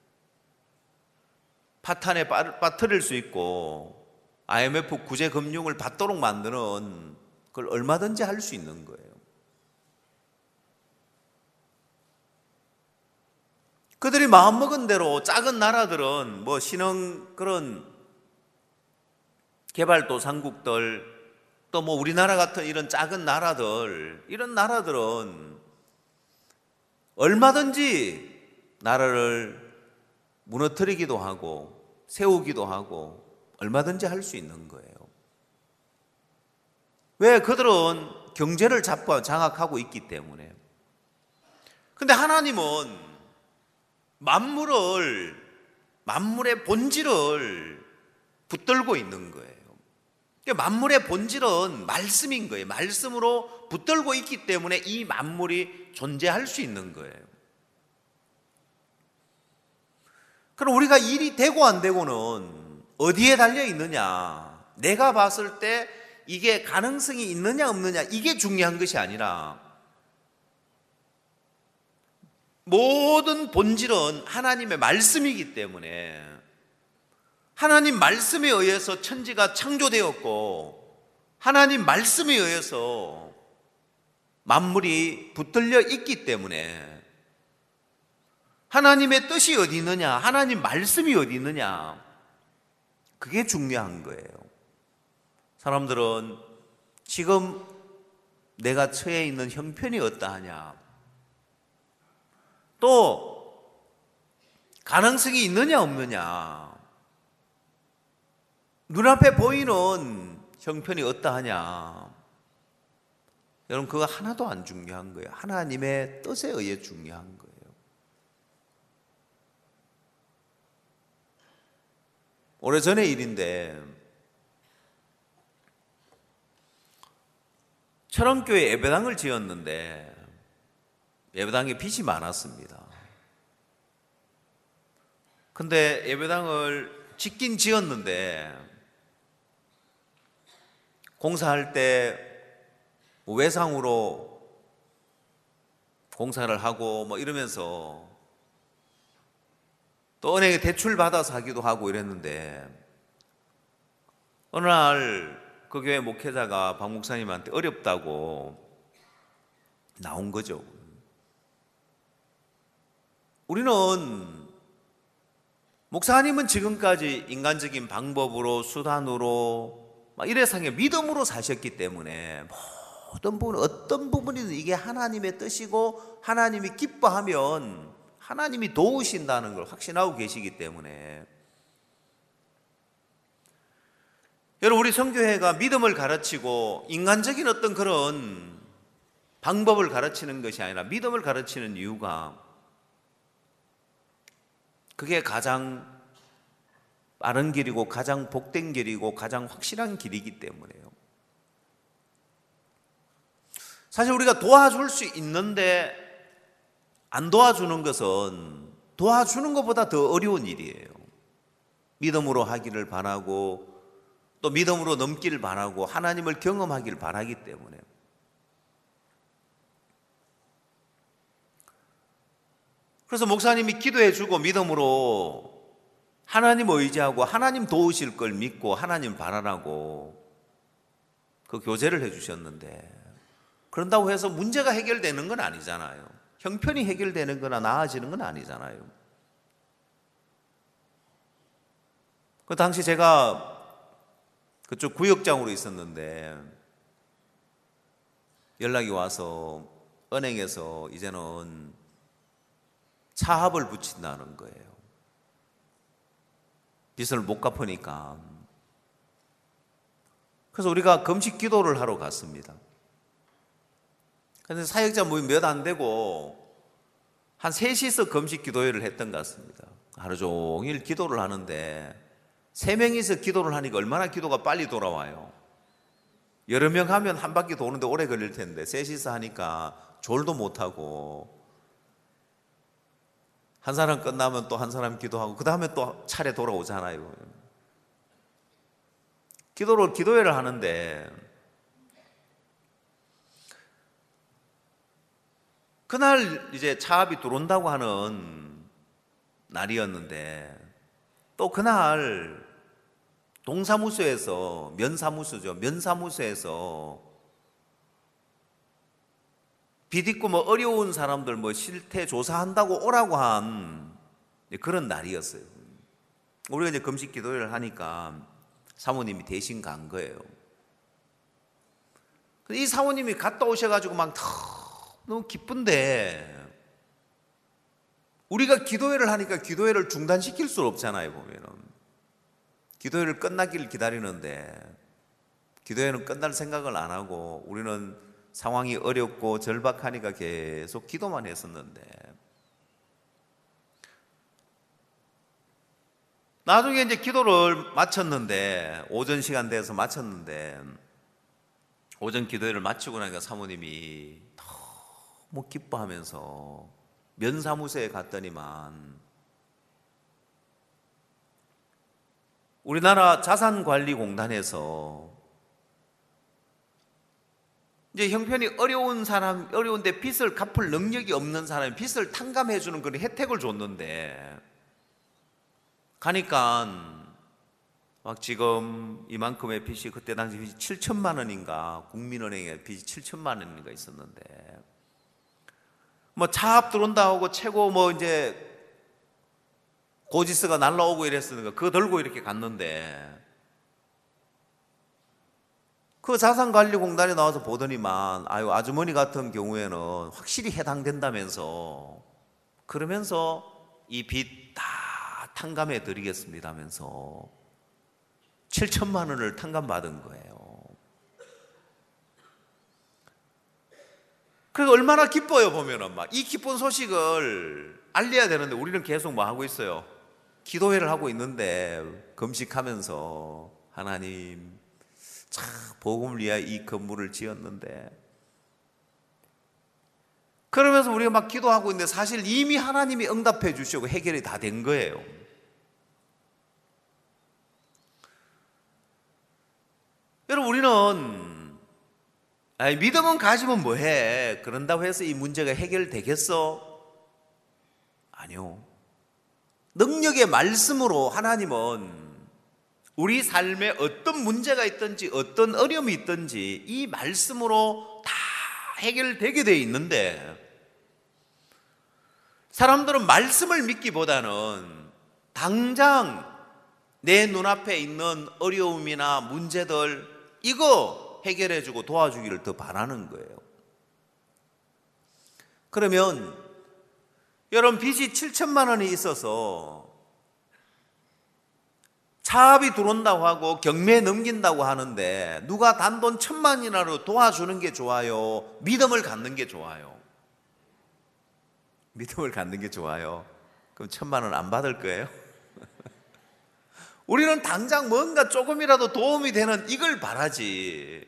A: 파탄에 빠뜨릴 수 있고 아이엠에프 구제 금융을 받도록 만드는 그걸 얼마든지 할 수 있는 거예요. 그들이 마음먹은 대로 작은 나라들은 뭐 신흥 그런 개발도상국들 또 뭐 우리나라 같은 이런 작은 나라들, 이런 나라들은 얼마든지 나라를 무너뜨리기도 하고 세우기도 하고 얼마든지 할 수 있는 거예요. 왜? 그들은 경제를 잡고 장악하고 있기 때문에. 근데 하나님은 만물을, 만물의 본질을 붙들고 있는 거예요. 그러니까 만물의 본질은 말씀인 거예요. 말씀으로 붙들고 있기 때문에 이 만물이 존재할 수 있는 거예요. 그럼 우리가 일이 되고 안 되고는 어디에 달려 있느냐? 내가 봤을 때 이게 가능성이 있느냐 없느냐 이게 중요한 것이 아니라 모든 본질은 하나님의 말씀이기 때문에 하나님 말씀에 의해서 천지가 창조되었고 하나님 말씀에 의해서 만물이 붙들려 있기 때문에 하나님의 뜻이 어디 있느냐, 하나님 말씀이 어디 있느냐, 그게 중요한 거예요. 사람들은 지금 내가 처해 있는 형편이 어떠하냐, 또 가능성이 있느냐 없느냐, 눈앞에 보이는 형편이 어떠하냐, 여러분 그거 하나도 안 중요한 거예요. 하나님의 뜻에 의해 중요한 거예요. 오래전의 일인데 철원교회 예배당을 지었는데 예배당에 빚이 많았습니다. 근데 예배당을 짓긴 지었는데 공사할 때 외상으로 공사를 하고 뭐 이러면서 또 은행에 대출 받아서 하기도 하고 이랬는데 어느 날 그 교회 목회자가 박 목사님한테 어렵다고 나온 거죠. 우리는 목사님은 지금까지 인간적인 방법으로 수단으로 막 이래상의 믿음으로 사셨기 때문에 모든 부분 어떤 부분이든 이게 하나님의 뜻이고 하나님이 기뻐하면 하나님이 도우신다는 걸 확신하고 계시기 때문에 여러분 우리 성교회가 믿음을 가르치고 인간적인 어떤 그런 방법을 가르치는 것이 아니라 믿음을 가르치는 이유가 그게 가장 빠른 길이고 가장 복된 길이고 가장 확실한 길이기 때문에요. 사실 우리가 도와줄 수 있는데 안 도와주는 것은 도와주는 것보다 더 어려운 일이에요. 믿음으로 하기를 바라고 또 믿음으로 넘기를 바라고 하나님을 경험하기를 바라기 때문에 그래서 목사님이 기도해 주고 믿음으로 하나님 의지하고 하나님 도우실 걸 믿고 하나님 바라라고 그 교제를 해 주셨는데 그런다고 해서 문제가 해결되는 건 아니잖아요. 형편이 해결되는 거나 나아지는 건 아니잖아요. 그 당시 제가 그쪽 구역장으로 있었는데 연락이 와서 은행에서 이제는 차압을 붙인다는 거예요. 빚을 못 갚으니까. 그래서 우리가 금식 기도를 하러 갔습니다. 그런데 사역자 모임 몇 안 되고 한 셋이서 금식 기도회를 했던 것 같습니다. 하루 종일 기도를 하는데 세 명이서 기도를 하니까 얼마나 기도가 빨리 돌아와요. 여러 명 하면 한 바퀴 도는데 오래 걸릴 텐데 셋이서 하니까 졸도 못하고 한 사람 끝나면 또 한 사람 기도하고 그 다음에 또 차례 돌아오잖아요. 기도를 기도회를 하는데 그날 이제 차압이 들어온다고 하는 날이었는데 또 그날 동사무소에서 면사무소죠. 면사무소에서 빚 있고 뭐 어려운 사람들 뭐 실태 조사한다고 오라고 한 그런 날이었어요. 우리가 이제 금식 기도를 하니까 사모님이 대신 간 거예요. 이 사모님이 갔다 오셔가지고 막 너무 기쁜데 우리가 기도회를 하니까 기도회를 중단시킬 수 없잖아요. 보면은 기도회를 끝나기를 기다리는데 기도회는 끝날 생각을 안 하고 우리는 상황이 어렵고 절박하니까 계속 기도만 했었는데 나중에 이제 기도를 마쳤는데 오전 시간 돼서 마쳤는데 오전 기도회를 마치고 나니까 사모님이 너무 기뻐하면서 면사무소에 갔더니만 우리나라 자산관리공단에서 이제 형편이 어려운 사람, 어려운데 빚을 갚을 능력이 없는 사람이 빚을 탕감해 주는 그런 혜택을 줬는데 가니까 막 지금 이만큼의 빚이 그때 당시 빚이 칠천만 원인가 국민은행에 빚이 칠천만 원인가 있었는데 뭐 차압 들어온다 하고 최고 뭐 이제 고지서가 날라오고 이랬으니까 그거 들고 이렇게 갔는데 그 자산관리공단에 나와서 보더니만 아유 아주머니 같은 경우에는 확실히 해당된다면서 그러면서 이 빚 다 탕감해 드리겠습니다 하면서 칠천만 원을 탕감받은 거예요. 그래서 얼마나 기뻐요. 보면은 막 이 기쁜 소식을 알려야 되는데 우리는 계속 뭐 하고 있어요? 기도회를 하고 있는데 금식하면서 하나님 참 복음을 위하여 이 건물을 지었는데 그러면서 우리가 막 기도하고 있는데 사실 이미 하나님이 응답해 주시고 해결이 다 된 거예요. 여러분 우리는 아니, 믿음은 가지면 뭐해? 그런다고 해서 이 문제가 해결되겠어? 아니요. 능력의 말씀으로 하나님은 우리 삶에 어떤 문제가 있든지 어떤 어려움이 있든지 이 말씀으로 다 해결되게 돼 있는데, 사람들은 말씀을 믿기보다는 당장 내 눈앞에 있는 어려움이나 문제들 이거 해결해주고 도와주기를 더 바라는 거예요. 그러면 여러분, 빚이 칠천만 원이 있어서 차압이 들어온다고 하고 경매 넘긴다고 하는데 누가 단돈 천만이라도 도와주는 게 좋아요? 믿음을 갖는 게 좋아요? 믿음을 갖는 게 좋아요. 그럼 천만 원 안 받을 거예요? 우리는 당장 뭔가 조금이라도 도움이 되는 이걸 바라지.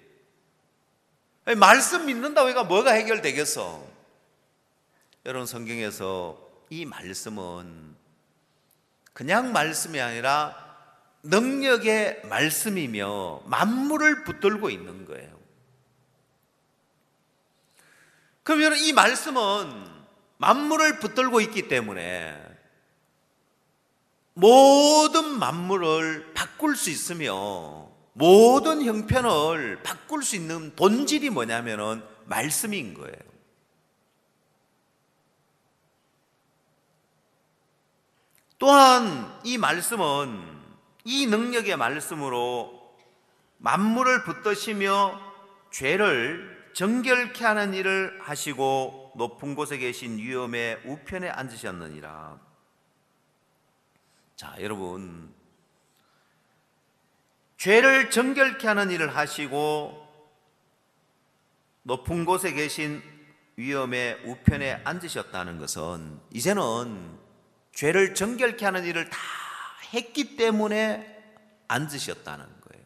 A: 말씀 믿는다고 해가 뭐가 해결되겠어? 여러분, 성경에서 이 말씀은 그냥 말씀이 아니라 능력의 말씀이며 만물을 붙들고 있는 거예요. 그럼 여러분, 이 말씀은 만물을 붙들고 있기 때문에 모든 만물을 바꿀 수 있으며 모든 형편을 바꿀 수 있는 본질이 뭐냐면은 말씀인 거예요. 또한 이 말씀은 이 능력의 말씀으로 만물을 붙드시며 죄를 정결케 하는 일을 하시고 높은 곳에 계신 위엄의 우편에 앉으셨느니라. 자, 여러분, 죄를 정결케 하는 일을 하시고 높은 곳에 계신 위엄의 우편에 앉으셨다는 것은 이제는 죄를 정결케 하는 일을 다 했기 때문에 앉으셨다는 거예요.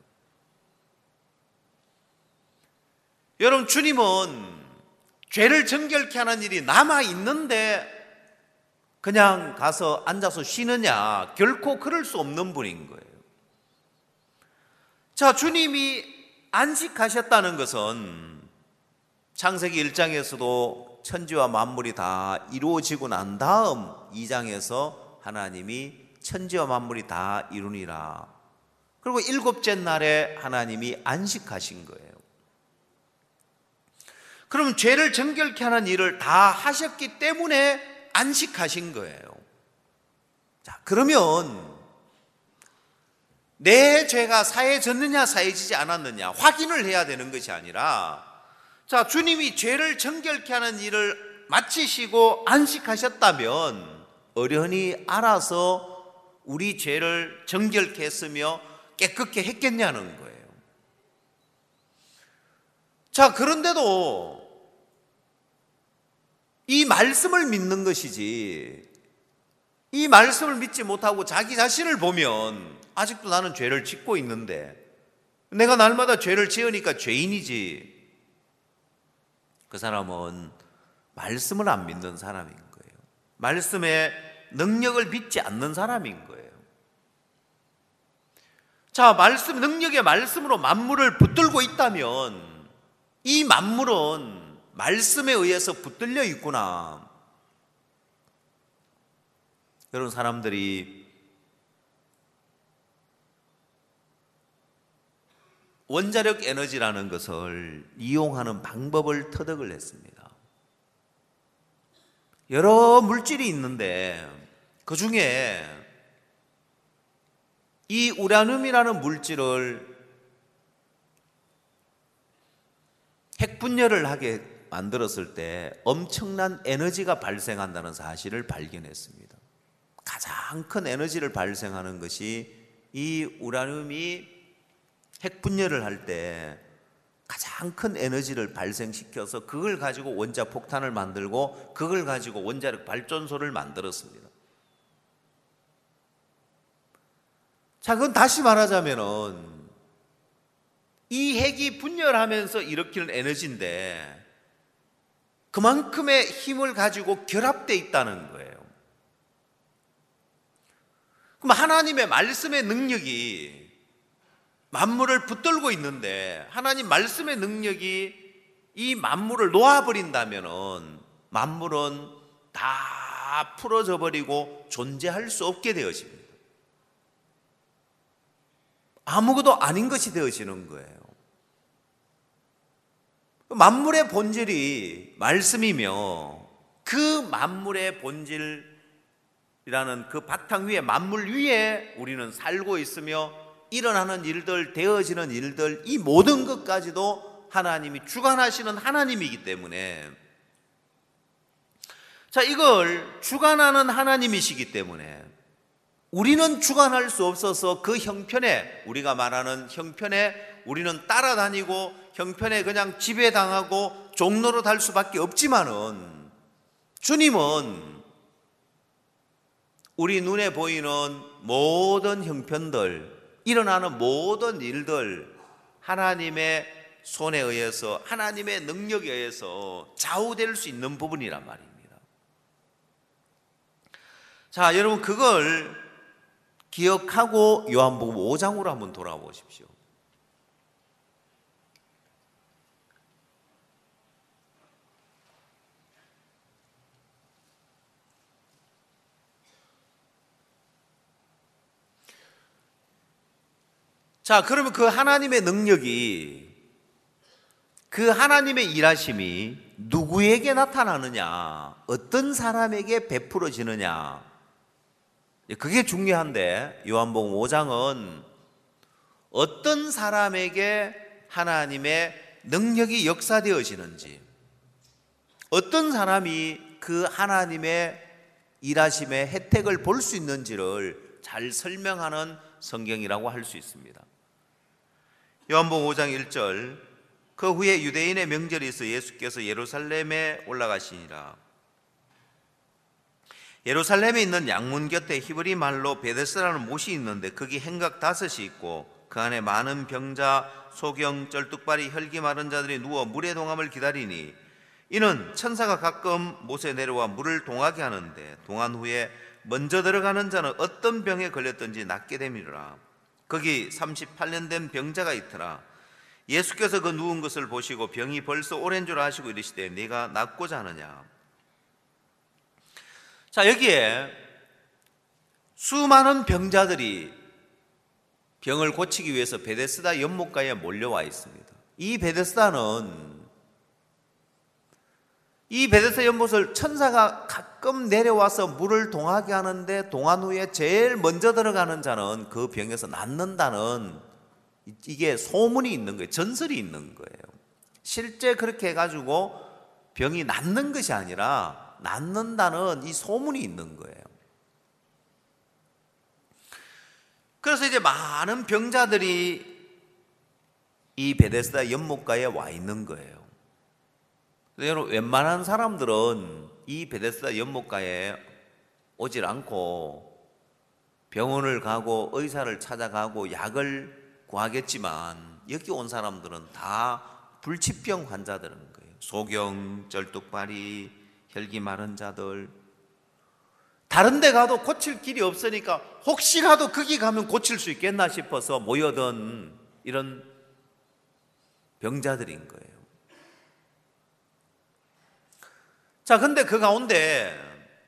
A: 여러분, 주님은 죄를 정결케 하는 일이 남아 있는데 그냥 가서 앉아서 쉬느냐? 결코 그럴 수 없는 분인 거예요. 자, 주님이 안식하셨다는 것은 창세기 일 장에서도 천지와 만물이 다 이루어지고 난 다음 이 장에서 하나님이 천지와 만물이 다 이루니라. 그리고 일곱째 날에 하나님이 안식하신 거예요. 그럼 죄를 정결케 하는 일을 다 하셨기 때문에 안식하신 거예요. 자, 그러면 내 죄가 사해졌느냐 사해지지 않았느냐 확인을 해야 되는 것이 아니라, 자, 주님이 죄를 정결케 하는 일을 마치시고 안식하셨다면 어련히 알아서 우리 죄를 정결케 했으며 깨끗게 했겠냐는 거예요. 자, 그런데도 이 말씀을 믿는 것이지, 이 말씀을 믿지 못하고 자기 자신을 보면 아직도 나는 죄를 짓고 있는데, 내가 날마다 죄를 지으니까 죄인이지, 그 사람은 말씀을 안 믿는 사람인 거예요. 말씀의 능력을 믿지 않는 사람인 거예요. 자, 말씀, 능력의 말씀으로 만물을 붙들고 있다면 이 만물은 말씀에 의해서 붙들려 있구나. 여러분, 사람들이 원자력 에너지라는 것을 이용하는 방법을 터득을 했습니다. 여러 물질이 있는데 그 중에 이 우라늄이라는 물질을 핵분열을 하게 만들었을 때 엄청난 에너지가 발생한다는 사실을 발견했습니다. 가장 큰 에너지를 발생하는 것이 이 우라늄이 핵분열을 할 때 가장 큰 에너지를 발생시켜서 그걸 가지고 원자폭탄을 만들고 그걸 가지고 원자력 발전소를 만들었습니다. 자, 그건 다시 말하자면은 이 핵이 분열하면서 일으키는 에너지인데 그만큼의 힘을 가지고 결합되어 있다는 거예요. 그럼 하나님의 말씀의 능력이 만물을 붙들고 있는데, 하나님 말씀의 능력이 이 만물을 놓아버린다면은 만물은 다 풀어져 버리고 존재할 수 없게 되어집니다. 아무것도 아닌 것이 되어지는 거예요. 만물의 본질이 말씀이며 그 만물의 본질이라는 그 바탕 위에, 만물 위에 우리는 살고 있으며 일어나는 일들, 되어지는 일들, 이 모든 것까지도 하나님이 주관하시는 하나님이기 때문에, 자, 이걸 주관하는 하나님이시기 때문에 우리는 주관할 수 없어서 그 형편에, 우리가 말하는 형편에 우리는 따라다니고 형편에 그냥 지배당하고 종로로 달 수밖에 없지만은, 주님은 우리 눈에 보이는 모든 형편들, 일어나는 모든 일들 하나님의 손에 의해서, 하나님의 능력에 의해서 좌우될 수 있는 부분이란 말입니다. 자, 여러분, 그걸 기억하고 요한복음 오 장으로 한번 돌아보십시오. 자, 그러면 그 하나님의 능력이, 그 하나님의 일하심이 누구에게 나타나느냐, 어떤 사람에게 베풀어지느냐, 그게 중요한데, 요한복음 오 장은 어떤 사람에게 하나님의 능력이 역사되어지는지, 어떤 사람이 그 하나님의 일하심의 혜택을 볼 수 있는지를 잘 설명하는 성경이라고 할 수 있습니다. 요한복음 오 장 일 절, 그 후에 유대인의 명절이 있어 예수께서 예루살렘에 올라가시니라. 예루살렘에 있는 양문 곁에 히브리 말로 베데스다라는 못이 있는데 거기 행각 다섯이 있고 그 안에 많은 병자, 소경, 쩔뚝발이, 혈기 마른 자들이 누워 물의 동함을 기다리니, 이는 천사가 가끔 못에 내려와 물을 동하게 하는데 동한 후에 먼저 들어가는 자는 어떤 병에 걸렸든지 낫게 됨이라. 거기 삼십팔 년 된 병자가 있더라. 예수께서 그 누운 것을 보시고 병이 벌써 오랜 줄 아시고 이르시되 네가 낫고자 하느냐. 자, 여기에 수많은 병자들이 병을 고치기 위해서 베데스다 연못가에 몰려와 있습니다. 이 베데스다는, 이 베데스다 연못을 천사가 가끔 내려와서 물을 동하게 하는데 동한 후에 제일 먼저 들어가는 자는 그 병에서 낫는다는, 이게 소문이 있는 거예요. 전설이 있는 거예요. 실제 그렇게 해가지고 병이 낫는 것이 아니라 낫는다는 이 소문이 있는 거예요. 그래서 이제 많은 병자들이 이 베데스다 연못가에 와 있는 거예요. 여러분, 웬만한 사람들은 이 베데스다 연못가에 오질 않고 병원을 가고 의사를 찾아가고 약을 구하겠지만, 여기 온 사람들은 다 불치병 환자들인 거예요. 소경, 쩔뚝발이, 혈기 마른 자들, 다른 데 가도 고칠 길이 없으니까 혹시라도 거기 가면 고칠 수 있겠나 싶어서 모여든 이런 병자들인 거예요. 자, 근데 그 가운데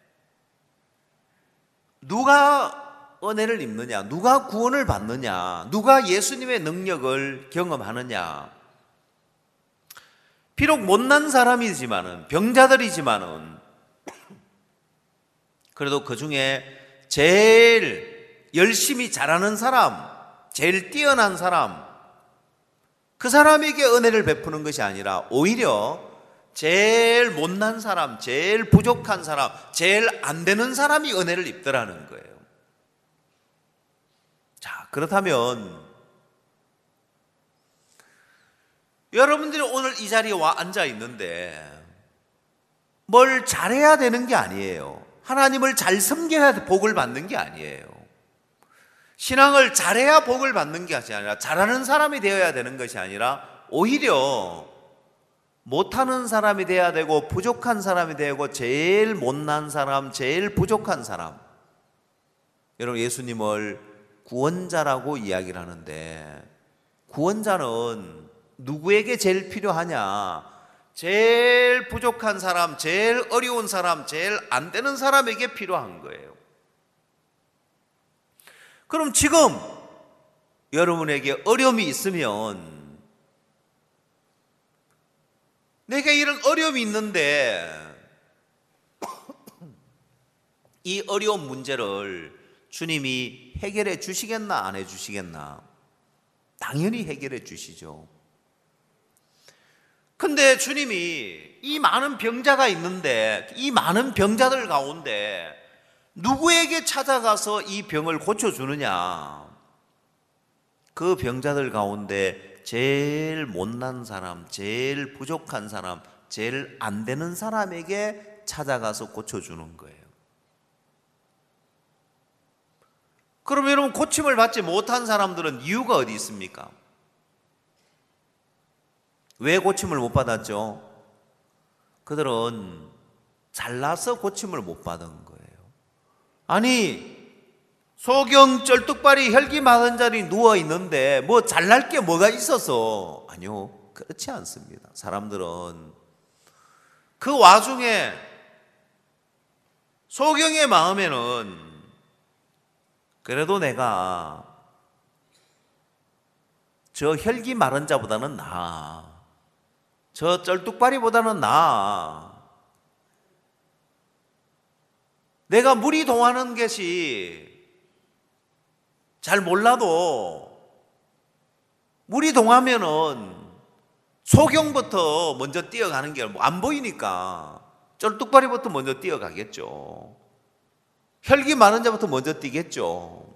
A: 누가 은혜를 입느냐, 누가 구원을 받느냐, 누가 예수님의 능력을 경험하느냐. 비록 못난 사람이지만은, 병자들이지만은, 그래도 그 중에 제일 열심히 잘하는 사람, 제일 뛰어난 사람, 그 사람에게 은혜를 베푸는 것이 아니라 오히려 제일 못난 사람, 제일 부족한 사람, 제일 안 되는 사람이 은혜를 입더라는 거예요. 자, 그렇다면 여러분들이 오늘 이 자리에 와 앉아 있는데 뭘 잘해야 되는 게 아니에요. 하나님을 잘 섬겨야 복을 받는 게 아니에요. 신앙을 잘해야 복을 받는 게 아니라, 잘하는 사람이 되어야 되는 것이 아니라 오히려 못하는 사람이 돼야 되고 부족한 사람이 되고 제일 못난 사람, 제일 부족한 사람. 여러분, 예수님을 구원자라고 이야기를 하는데, 구원자는 누구에게 제일 필요하냐? 제일 부족한 사람, 제일 어려운 사람, 제일 안 되는 사람에게 필요한 거예요. 그럼 지금 여러분에게 어려움이 있으면, 내가 이런 어려움이 있는데 이 어려운 문제를 주님이 해결해 주시겠나 안 해 주시겠나? 당연히 해결해 주시죠. 근데 주님이 이 많은 병자가 있는데 이 많은 병자들 가운데 누구에게 찾아가서 이 병을 고쳐주느냐? 그 병자들 가운데 제일 못난 사람, 제일 부족한 사람, 제일 안 되는 사람에게 찾아가서 고쳐주는 거예요. 그럼 여러분, 고침을 받지 못한 사람들은 이유가 어디 있습니까? 왜 고침을 못 받았죠? 그들은 잘나서 고침을 못 받은 거예요. 아니, 소경 쩔뚝발이 혈기 많은 자리 누워 있는데 뭐 잘날 게 뭐가 있어서? 아니요, 그렇지 않습니다. 사람들은 그 와중에 소경의 마음에는 그래도 내가 저 혈기 마른 자보다는 나아, 저 쩔뚝발이보다는 나아, 내가 물이 동하는 것이 잘 몰라도 물이 동하면은 소경부터 먼저 뛰어가는 게 안 보이니까 쩔뚝발이부터 먼저 뛰어가겠죠. 혈기 많은 자부터 먼저 뛰겠죠.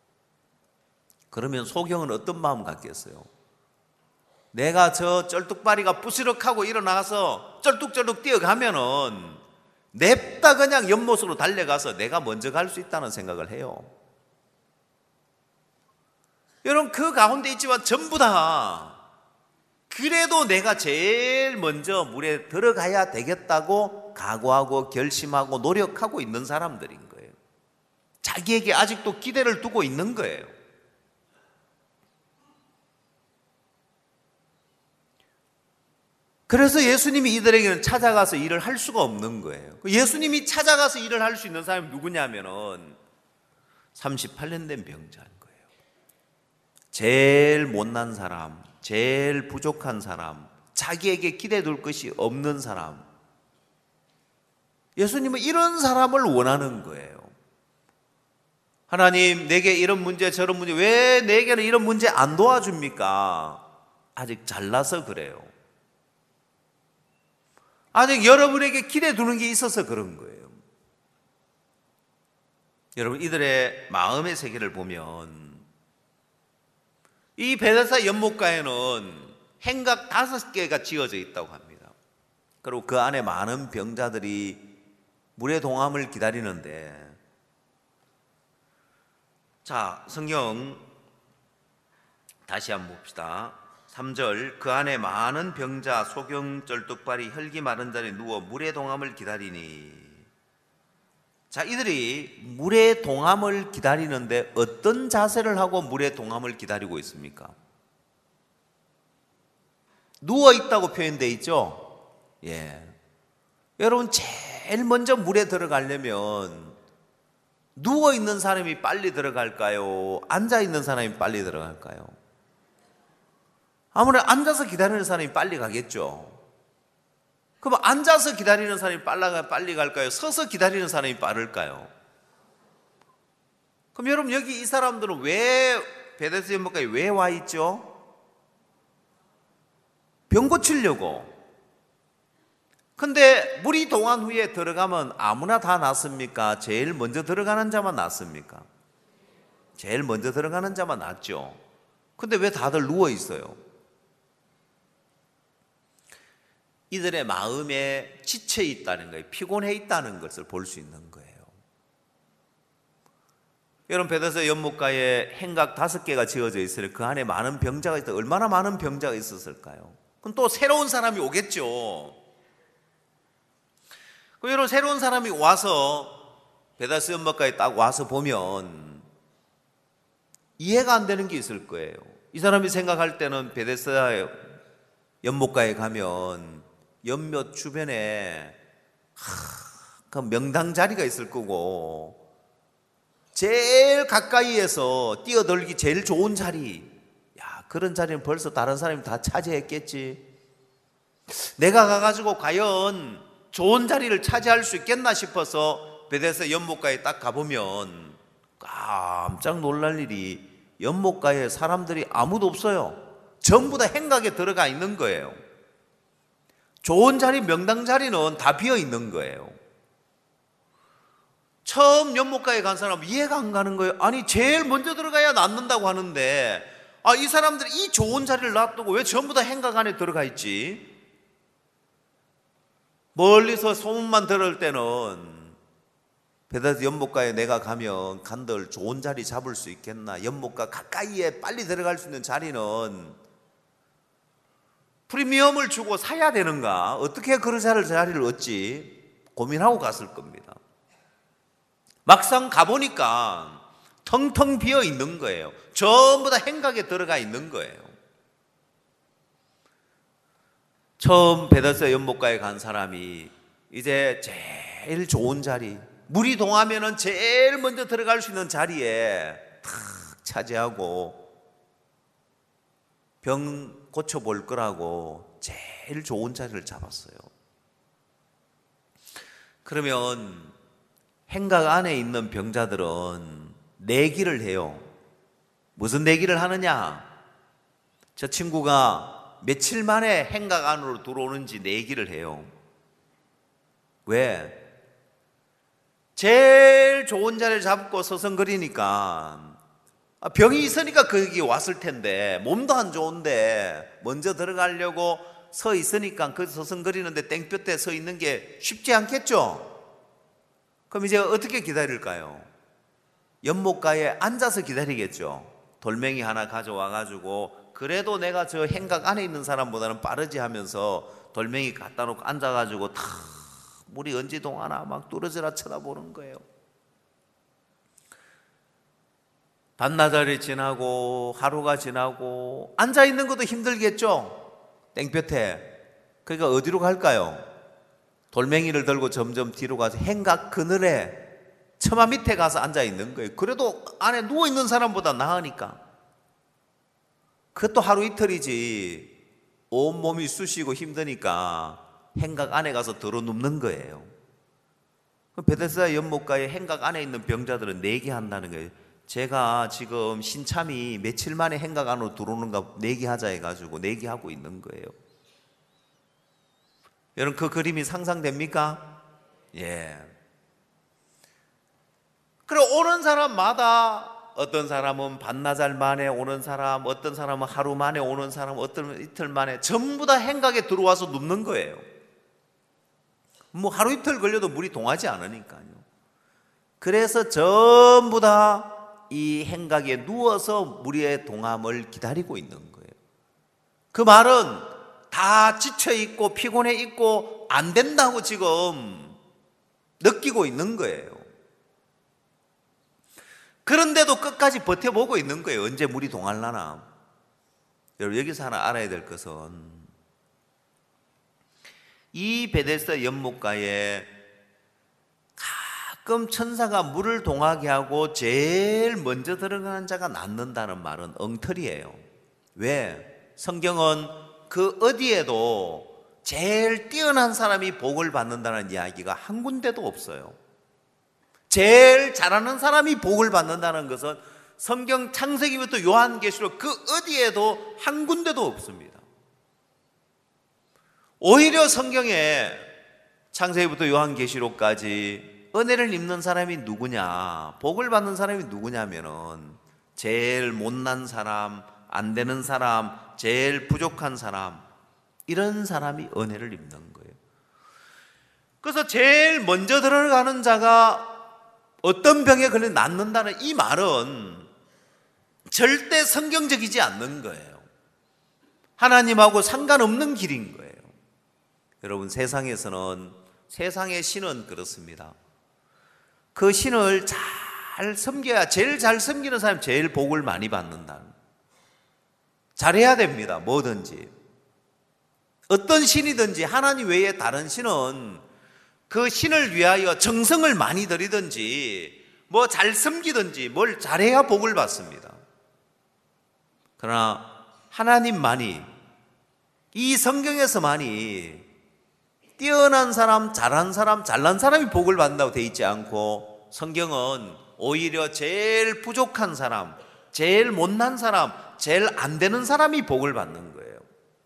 A: 그러면 소경은 어떤 마음 갖겠어요? 내가 저 쩔뚝발이가 부스럭하고 일어나서 쩔뚝쩔뚝 뛰어가면은 냅다 그냥 연못으로 달려가서 내가 먼저 갈 수 있다는 생각을 해요. 여러분, 그 가운데 있지만 전부 다 그래도 내가 제일 먼저 물에 들어가야 되겠다고 각오하고 결심하고 노력하고 있는 사람들인 거예요. 자기에게 아직도 기대를 두고 있는 거예요. 그래서 예수님이 이들에게는 찾아가서 일을 할 수가 없는 거예요. 예수님이 찾아가서 일을 할 수 있는 사람이 누구냐면은 삼십팔 년 된 병자인 거예요. 제일 못난 사람, 제일 부족한 사람, 자기에게 기대 둘 것이 없는 사람. 예수님은 이런 사람을 원하는 거예요. 하나님, 내게 이런 문제 저런 문제, 왜 내게는 이런 문제 안 도와줍니까? 아직 잘나서 그래요. 아직 여러분에게 기대 두는 게 있어서 그런 거예요. 여러분, 이들의 마음의 세계를 보면 이 베데스다 연못가에는 행각 다섯 개가 지어져 있다고 합니다. 그리고 그 안에 많은 병자들이 물의 동함을 기다리는데, 자, 성경 다시 한번 봅시다. 삼 절, 그 안에 많은 병자, 소경, 쩔뚝발이 혈기 마른 자리 누워 물의 동함을 기다리니. 자, 이들이 물의 동함을 기다리는데 어떤 자세를 하고 물의 동함을 기다리고 있습니까? 누워 있다고 표현되어 있죠? 예. 여러분, 제일 먼저 물에 들어가려면 누워 있는 사람이 빨리 들어갈까요? 앉아 있는 사람이 빨리 들어갈까요? 아무래도 앉아서 기다리는 사람이 빨리 가겠죠. 그럼 앉아서 기다리는 사람이 빨리 갈까요? 서서 기다리는 사람이 빠를까요? 그럼 여러분, 여기 이 사람들은 왜 베데스다 연못가에 왜 와 있죠? 병 고치려고. 근데 물이 동한 후에 들어가면 아무나 다 낫습니까? 제일 먼저 들어가는 자만 낫습니까? 제일 먼저 들어가는 자만 낫죠. 근데 왜 다들 누워 있어요? 이들의 마음에 지쳐 있다는 거예요. 피곤해 있다는 것을 볼 수 있는 거예요. 여러분, 베데스다 연못가에 행각 다섯 개가 지어져 있어요. 그 안에 많은 병자가 있다. 얼마나 많은 병자가 있었을까요? 그럼 또 새로운 사람이 오겠죠. 그럼 여러분, 새로운 사람이 와서 베데스다 연못가에 딱 와서 보면 이해가 안 되는 게 있을 거예요. 이 사람이 생각할 때는 베데스다 연못가에 가면 연못 주변에 하, 그 명당 자리가 있을 거고 제일 가까이에서 뛰어들기 제일 좋은 자리, 야, 그런 자리는 벌써 다른 사람이 다 차지했겠지. 내가 가가지고 과연 좋은 자리를 차지할 수 있겠나 싶어서 베데스다 연못가에 딱 가보면 깜짝 놀랄 일이 연못가에 사람들이 아무도 없어요. 전부 다 행각에 들어가 있는 거예요. 좋은 자리, 명당 자리는 다 비어 있는 거예요. 처음 연못가에 간 사람은 이해가 안 가는 거예요. 아니, 제일 먼저 들어가야 낫는다고 하는데, 아, 이 사람들이 이 좋은 자리를 놔두고 왜 전부 다 행각 안에 들어가 있지? 멀리서 소문만 들을 때는 베데스다 연못가에 내가 가면 간들 좋은 자리 잡을 수 있겠나, 연못가 가까이에 빨리 들어갈 수 있는 자리는 프리미엄을 주고 사야 되는가, 어떻게 그런 자리를 얻지 고민하고 갔을 겁니다. 막상 가보니까 텅텅 비어 있는 거예요. 전부 다 행각에 들어가 있는 거예요. 처음 베데스다 연못가에 간 사람이 이제 제일 좋은 자리, 물이 동하면은 제일 먼저 들어갈 수 있는 자리에 탁 차지하고 병 고쳐볼 거라고 제일 좋은 자리를 잡았어요. 그러면 행각 안에 있는 병자들은 내기를 해요. 무슨 내기를 하느냐? 저 친구가 며칠 만에 행각 안으로 들어오는지 내기를 해요. 왜? 제일 좋은 자리를 잡고 서성거리니까, 병이 있으니까 거기 왔을 텐데 몸도 안 좋은데 먼저 들어가려고 서 있으니까 그 서성거리는데 땡볕에 서 있는 게 쉽지 않겠죠? 그럼 이제 어떻게 기다릴까요? 연못가에 앉아서 기다리겠죠. 돌멩이 하나 가져와 가지고 그래도 내가 저 행각 안에 있는 사람보다는 빠르지 하면서 돌멩이 갖다 놓고 앉아 가지고 탁 물이 언제 동하나 막 뚫어져라 쳐다보는 거예요. 반나절이 지나고 하루가 지나고 앉아 있는 것도 힘들겠죠. 땡볕에. 그러니까 어디로 갈까요? 돌멩이를 들고 점점 뒤로 가서 행각 그늘에 처마 밑에 가서 앉아 있는 거예요. 그래도 안에 누워 있는 사람보다 나으니까. 그것도 하루 이틀이지 온몸이 쑤시고 힘드니까 행각 안에 가서 들어 눕는 거예요. 베데스다 연못가에 행각 안에 있는 병자들은 내기한다는 거예요. 제가 지금 신참이 며칠 만에 행각 안으로 들어오는가 내기하자 해가지고 내기하고 있는 거예요. 여러분, 그 그림이 상상됩니까? 예. 그래, 오는 사람마다 어떤 사람은 반나절 만에 오는 사람, 어떤 사람은 하루 만에 오는 사람, 어떤 이틀 만에 전부 다 행각에 들어와서 눕는 거예요. 뭐 하루 이틀 걸려도 물이 동하지 않으니까요. 그래서 전부 다 이 행각에 누워서 물의 동함을 기다리고 있는 거예요. 그 말은 다 지쳐 있고 피곤해 있고 안 된다고 지금 느끼고 있는 거예요. 그런데도 끝까지 버텨보고 있는 거예요. 언제 물이 동할라나. 여러분, 여기서 하나 알아야 될 것은 이 베데스다 연못가에 가끔 천사가 물을 동하게 하고 제일 먼저 들어가는 자가 낫는다는 말은 엉터리예요. 왜? 성경은 그 어디에도 제일 뛰어난 사람이 복을 받는다는 이야기가 한 군데도 없어요. 제일 잘하는 사람이 복을 받는다는 것은 성경 창세기부터 요한계시록 그 어디에도 한 군데도 없습니다. 오히려 성경에 창세기부터 요한계시록까지 은혜를 입는 사람이 누구냐, 복을 받는 사람이 누구냐면은 제일 못난 사람, 안 되는 사람, 제일 부족한 사람, 이런 사람이 은혜를 입는 거예요. 그래서 제일 먼저 들어가는 자가 어떤 병에 걸려 낫는다는 이 말은 절대 성경적이지 않는 거예요. 하나님하고 상관없는 길인 거예요. 여러분, 세상에서는, 세상의 신은 그렇습니다. 그 신을 잘 섬겨야, 제일 잘 섬기는 사람이 제일 복을 많이 받는다. 잘해야 됩니다. 뭐든지. 어떤 신이든지 하나님 외에 다른 신은 그 신을 위하여 정성을 많이 들이든지 뭐 잘 섬기든지 뭘 잘해야 복을 받습니다. 그러나 하나님만이, 이 성경에서만이 뛰어난 사람, 잘한 사람, 잘난 사람이 복을 받는다고 되어 있지 않고, 성경은 오히려 제일 부족한 사람, 제일 못난 사람, 제일 안 되는 사람이 복을 받는 거예요.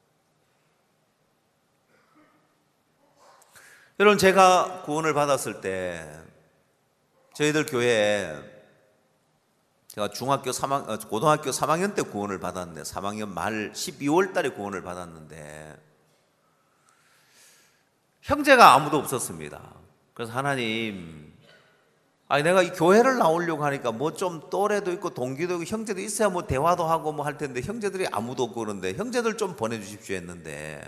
A: 여러분, 제가 구원을 받았을 때 저희들 교회에, 제가 중학교 삼 학년, 고등학교 삼 학년 때 구원을 받았는데, 삼 학년 말 십이월 달에 구원을 받았는데 형제가 아무도 없었습니다. 그래서 하나님, 아니 내가 이 교회를 나오려고 하니까 뭐 좀 또래도 있고 동기도 있고 형제도 있어야 뭐 대화도 하고 뭐 할 텐데 형제들이 아무도 없고 그런데 형제들 좀 보내주십시오 했는데,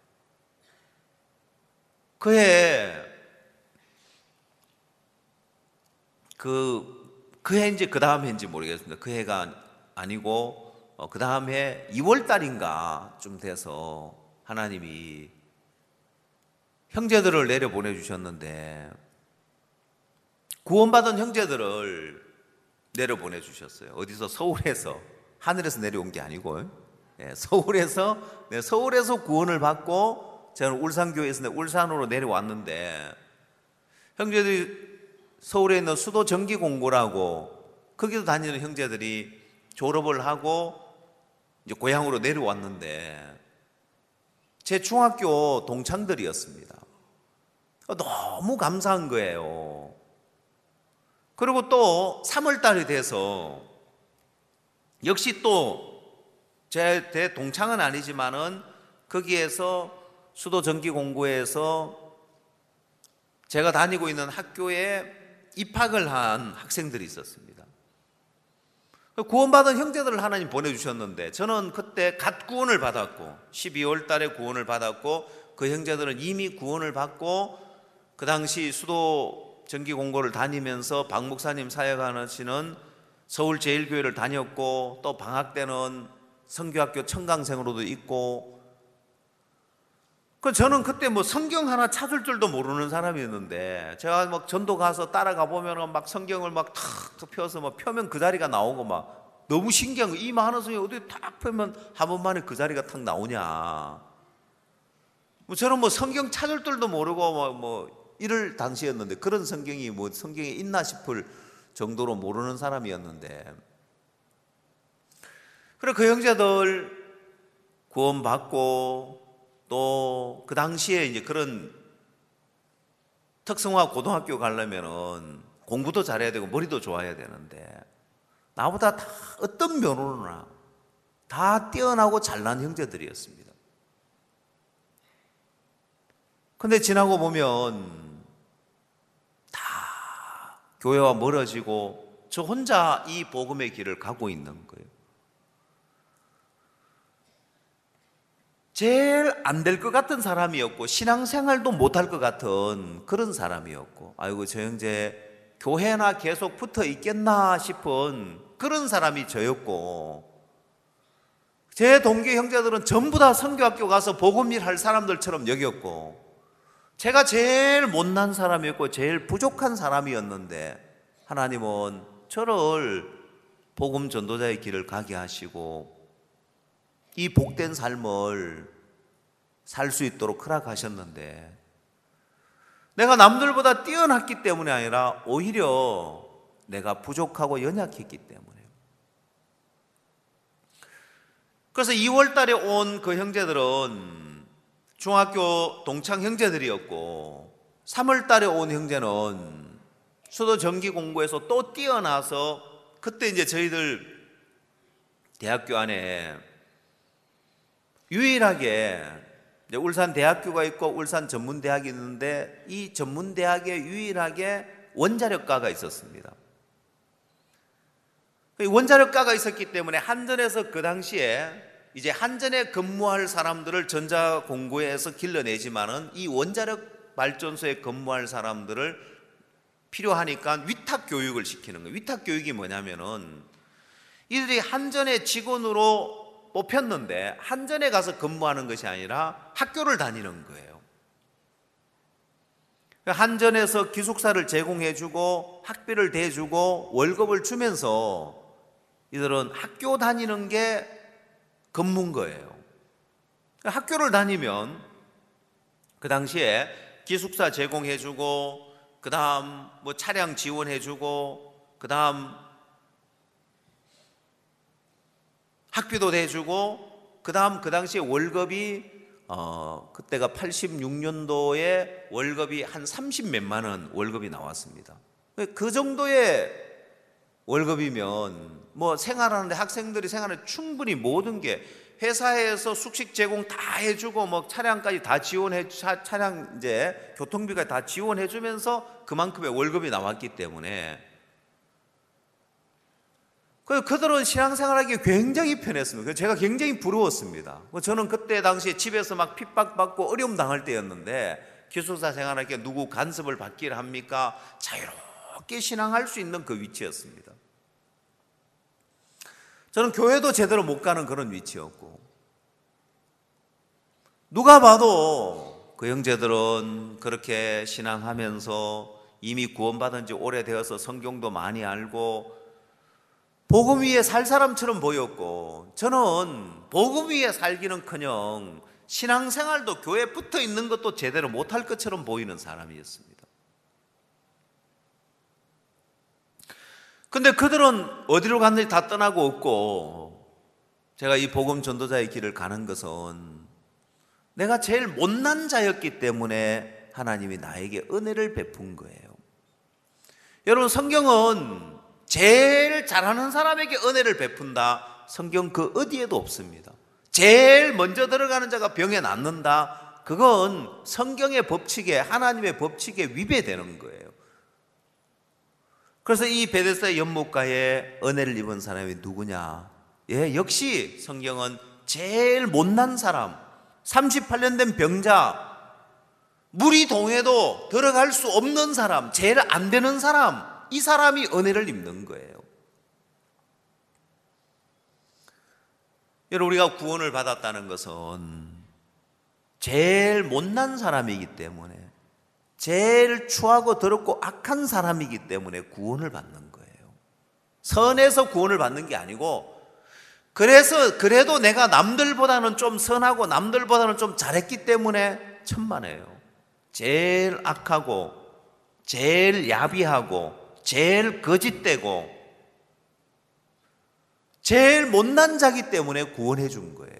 A: 그해 그 그 해인지 그 다음 해인지 모르겠습니다. 그 해가 아니고 어, 그 다음 해 이월 달인가 좀 돼서 하나님이 형제들을 내려 보내주셨는데, 구원받은 형제들을 내려 보내주셨어요. 어디서? 서울에서, 하늘에서 내려온 게 아니고, 예, 서울에서, 네, 서울에서 구원을 받고 저는 울산교회에서 울산으로 내려왔는데, 형제들이 서울에 있는 수도 정기공고라고 거기도 다니는 형제들이 졸업을 하고 이제 고향으로 내려왔는데 제 중학교 동창들이었습니다. 너무 감사한 거예요. 그리고 또 삼월 달이 돼서 역시 또 제 동창은 아니지만은 거기에서 수도 정기공고에서 제가 다니고 있는 학교에 입학을 한 학생들이 있었습니다. 구원받은 형제들을 하나님 보내주셨는데, 저는 그때 갓 구원을 받았고 십이월 달에 구원을 받았고, 그 형제들은 이미 구원을 받고 그 당시 수도 정기공고를 다니면서 박 목사님 사역하시는 서울제일교회를 다녔고, 또 방학 때는 선교학교 청강생으로도 있고, 그 저는 그때 뭐 성경 하나 찾을 줄도 모르는 사람이었는데, 제가 막 전도 가서 따라가 보면은 막 성경을 막 탁 펴서 막 펴면 그 자리가 나오고, 막 너무 신기한 거. 이 많은 성경 어디 탁 펴면 한 번만에 그 자리가 탁 나오냐. 뭐 저는 뭐 성경 찾을 줄도 모르고 뭐, 뭐 이럴 당시였는데, 그런 성경이 뭐 성경에 있나 싶을 정도로 모르는 사람이었는데, 그래 그 형제들 구원받고, 또 그 당시에 이제 그런 특성화 고등학교 가려면은 공부도 잘해야 되고 머리도 좋아야 되는데, 나보다 다 어떤 면으로나 다 뛰어나고 잘난 형제들이었습니다. 근데 지나고 보면 다 교회와 멀어지고 저 혼자 이 복음의 길을 가고 있는 거예요. 제일 안 될 것 같은 사람이었고, 신앙생활도 못할 것 같은 그런 사람이었고, 아이고 저 형제 교회나 계속 붙어 있겠나 싶은 그런 사람이 저였고, 제 동기 형제들은 전부 다 선교학교 가서 복음일 할 사람들처럼 여겼고, 제가 제일 못난 사람이었고 제일 부족한 사람이었는데, 하나님은 저를 복음 전도자의 길을 가게 하시고 이 복된 삶을 살 수 있도록 허락하셨는데, 내가 남들보다 뛰어났기 때문이 아니라 오히려 내가 부족하고 연약했기 때문에. 그래서 이월 달에 온 그 형제들은 중학교 동창 형제들이었고, 삼월 달에 온 형제는 수도 정기공고에서 또 뛰어나서, 그때 이제 저희들 대학교 안에 유일하게 이제 울산 대학교가 있고 울산 전문대학이 있는데, 이 전문대학에 유일하게 원자력과가 있었습니다. 원자력과가 있었기 때문에 한전에서 그 당시에 이제 한전에 근무할 사람들을 전자공고에서 길러내지만은 이 원자력 발전소에 근무할 사람들을 필요하니까 위탁 교육을 시키는 거예요. 위탁 교육이 뭐냐면은 이들이 한전의 직원으로 뽑혔는데 한전에 가서 근무하는 것이 아니라 학교를 다니는 거예요. 한전에서 기숙사를 제공해주고 학비를 대주고 월급을 주면서 이들은 학교 다니는 게 근무인 거예요. 학교를 다니면 그 당시에 기숙사 제공해주고 그 다음 뭐 차량 지원해주고 그 다음 학비도 대주고 그 다음 그 당시에 월급이 어 그때가 팔십육 년도에 월급이 한 삼십 몇만 원 월급이 나왔습니다. 그 정도의 월급이면 뭐 생활하는데 학생들이 생활에 충분히 모든 게 회사에서 숙식 제공 다 해주고 뭐 차량까지 다 지원해 차, 차량 이제 교통비까지 다 지원해 주면서 그만큼의 월급이 나왔기 때문에 그들은 신앙생활하기 굉장히 편했습니다. 제가 굉장히 부러웠습니다. 저는 그때 당시에 집에서 막 핍박받고 어려움 당할 때였는데 기숙사 생활하기에 누구 간섭을 받기를 합니까? 자유롭게 신앙할 수 있는 그 위치였습니다. 저는 교회도 제대로 못 가는 그런 위치였고 누가 봐도 그 형제들은 그렇게 신앙하면서 이미 구원받은 지 오래되어서 성경도 많이 알고 복음 위에 살 사람처럼 보였고 저는 복음 위에 살기는커녕 신앙생활도 교회에 붙어 있는 것도 제대로 못할 것처럼 보이는 사람이었습니다. 근데 그들은 어디로 갔는지 다 떠나고 없고 제가 이 복음 전도자의 길을 가는 것은 내가 제일 못난 자였기 때문에 하나님이 나에게 은혜를 베푼 거예요. 여러분 성경은 제일 잘하는 사람에게 은혜를 베푼다. 성경 그 어디에도 없습니다. 제일 먼저 들어가는 자가 병에 낫는다. 그건 성경의 법칙에 하나님의 법칙에 위배되는 거예요. 그래서 이 베데스다 연못가에 은혜를 입은 사람이 누구냐? 예, 역시 성경은 제일 못난 사람, 삼십팔 년 된 병자, 물이 동해도 들어갈 수 없는 사람, 제일 안 되는 사람, 이 사람이 은혜를 입는 거예요. 여러분 우리가 구원을 받았다는 것은 제일 못난 사람이기 때문에 제일 추하고 더럽고 악한 사람이기 때문에 구원을 받는 거예요. 선해서 구원을 받는 게 아니고 그래서 그래도 내가 남들보다는 좀 선하고 남들보다는 좀 잘했기 때문에 천만에요. 제일 악하고 제일 야비하고 제일 거짓되고 제일 못난 자기 때문에 구원해 준 거예요.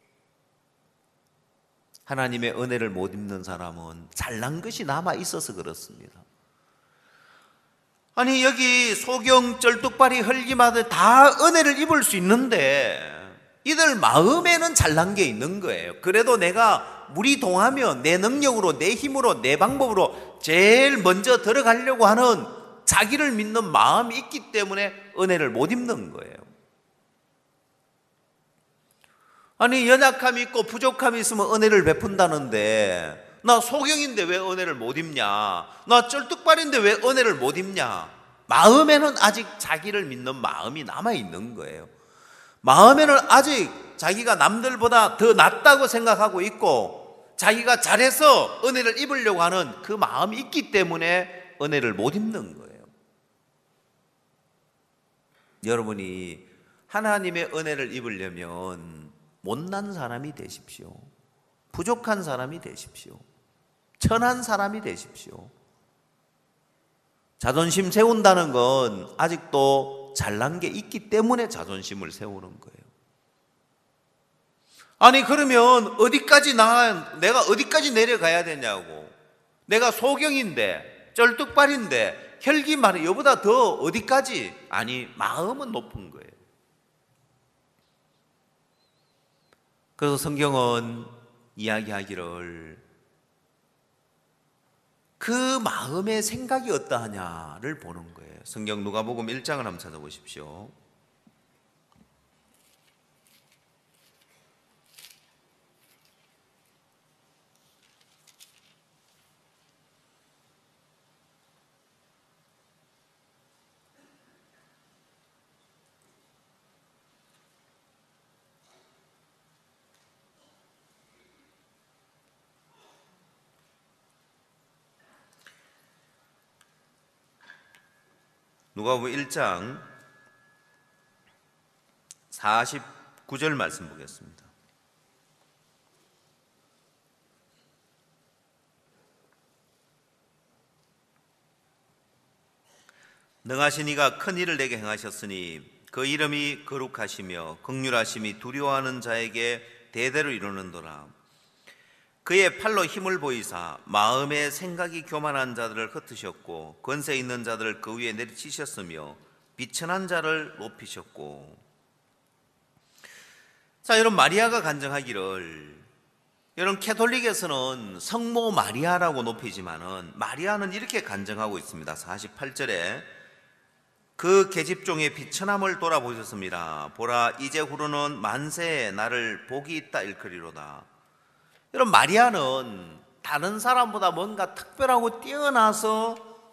A: 하나님의 은혜를 못 입는 사람은 잘난 것이 남아 있어서 그렇습니다. 아니 여기 소경 쩔뚝발이 헐기마들 다 은혜를 입을 수 있는데 이들 마음에는 잘난 게 있는 거예요. 그래도 내가 물이 동하면 내 능력으로 내 힘으로 내 방법으로 제일 먼저 들어가려고 하는 자기를 믿는 마음이 있기 때문에 은혜를 못 입는 거예요. 아니 연약함이 있고 부족함이 있으면 은혜를 베푼다는데 나 소경인데 왜 은혜를 못 입냐? 나 쩔뚝발인데 왜 은혜를 못 입냐? 마음에는 아직 자기를 믿는 마음이 남아있는 거예요. 마음에는 아직 자기가 남들보다 더 낫다고 생각하고 있고 자기가 잘해서 은혜를 입으려고 하는 그 마음이 있기 때문에 은혜를 못 입는 거예요. 여러분이 하나님의 은혜를 입으려면 못난 사람이 되십시오. 부족한 사람이 되십시오. 천한 사람이 되십시오. 자존심 세운다는 건 아직도 잘난 게 있기 때문에 자존심을 세우는 거예요. 아니 그러면 어디까지 나 내가 어디까지 내려가야 되냐고. 내가 소경인데 쩔뚝발인데 혈기 말이 여보다 더 어디까지? 아니 마음은 높은 거예요. 그래서 성경은 이야기하기를 그 마음의 생각이 어떠하냐를 보는 거예요. 성경 누가복음 일 장을 한번 찾아보십시오. 누가복음 일 장 사십구 절 말씀 보겠습니다. 능하신 이가 큰 일을 내게 행하셨으니 그 이름이 거룩하시며 긍휼하심이 두려워하는 자에게 대대로 이루는도라. 그의 팔로 힘을 보이사 마음의 생각이 교만한 자들을 흩으셨고 권세 있는 자들을 그 위에 내리치셨으며 비천한 자를 높이셨고. 자, 여러분, 마리아가 간증하기를, 여러분, 캐톨릭에서는 성모 마리아라고 높이지만은 마리아는 이렇게 간증하고 있습니다. 사십팔 절에 그 계집종의 비천함을 돌아보셨습니다. 보라, 이제 후로는 만세에 나를 복이 있다 일컬이로다. 여러분, 마리아는 다른 사람보다 뭔가 특별하고 뛰어나서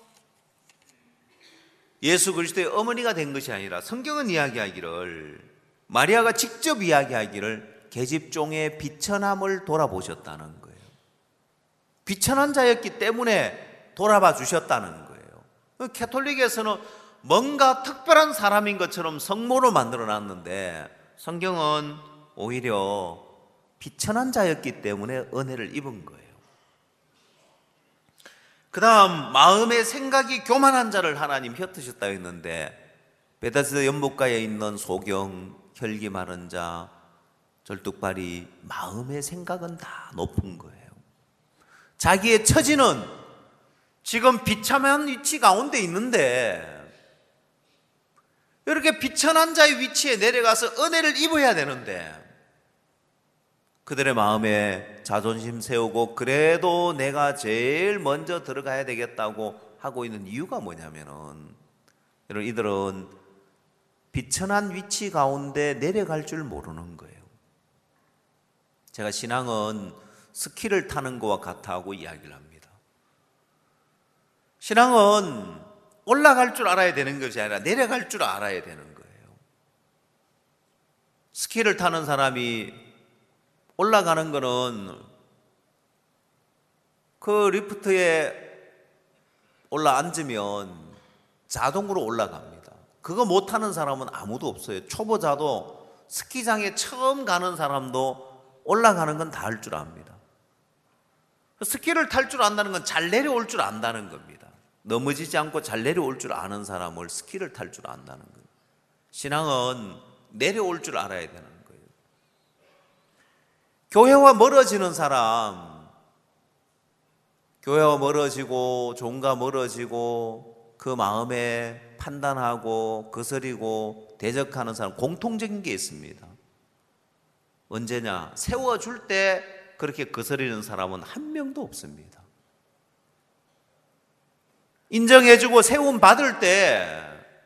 A: 예수 그리스도의 어머니가 된 것이 아니라 성경은 이야기하기를, 마리아가 직접 이야기하기를 계집종의 비천함을 돌아보셨다는 거예요. 비천한 자였기 때문에 돌아봐 주셨다는 거예요. 캐톨릭에서는 뭔가 특별한 사람인 것처럼 성모로 만들어놨는데 성경은 오히려 비천한 자였기 때문에 은혜를 입은 거예요. 그 다음, 마음의 생각이 교만한 자를 하나님 흩으셨다 했는데 베데스다 연못가에 있는 소경, 혈기 마른 자, 절뚝발이 마음의 생각은 다 높은 거예요. 자기의 처지는 지금 비참한 위치 가운데 있는데 이렇게 비천한 자의 위치에 내려가서 은혜를 입어야 되는데 그들의 마음에 자존심 세우고 그래도 내가 제일 먼저 들어가야 되겠다고 하고 있는 이유가 뭐냐면은, 여러분, 이들은 비천한 위치 가운데 내려갈 줄 모르는 거예요. 제가 신앙은 스키를 타는 것과 같다고 이야기를 합니다. 신앙은 올라갈 줄 알아야 되는 것이 아니라 내려갈 줄 알아야 되는 거예요. 스키를 타는 사람이 올라가는 거는 그 리프트에 올라 앉으면 자동으로 올라갑니다. 그거 못하는 사람은 아무도 없어요. 초보자도, 스키장에 처음 가는 사람도 올라가는 건 다 할 줄 압니다. 스키를 탈 줄 안다는 건 잘 내려올 줄 안다는 겁니다. 넘어지지 않고 잘 내려올 줄 아는 사람을 스키를 탈 줄 안다는 거예요. 신앙은 내려올 줄 알아야 되는 거예요. 교회와 멀어지는 사람, 교회와 멀어지고 종과 멀어지고 그 마음에 판단하고 거스리고 대적하는 사람, 공통적인 게 있습니다. 언제냐? 세워줄 때 그렇게 거스리는 사람은 한 명도 없습니다. 인정해주고 세움 받을 때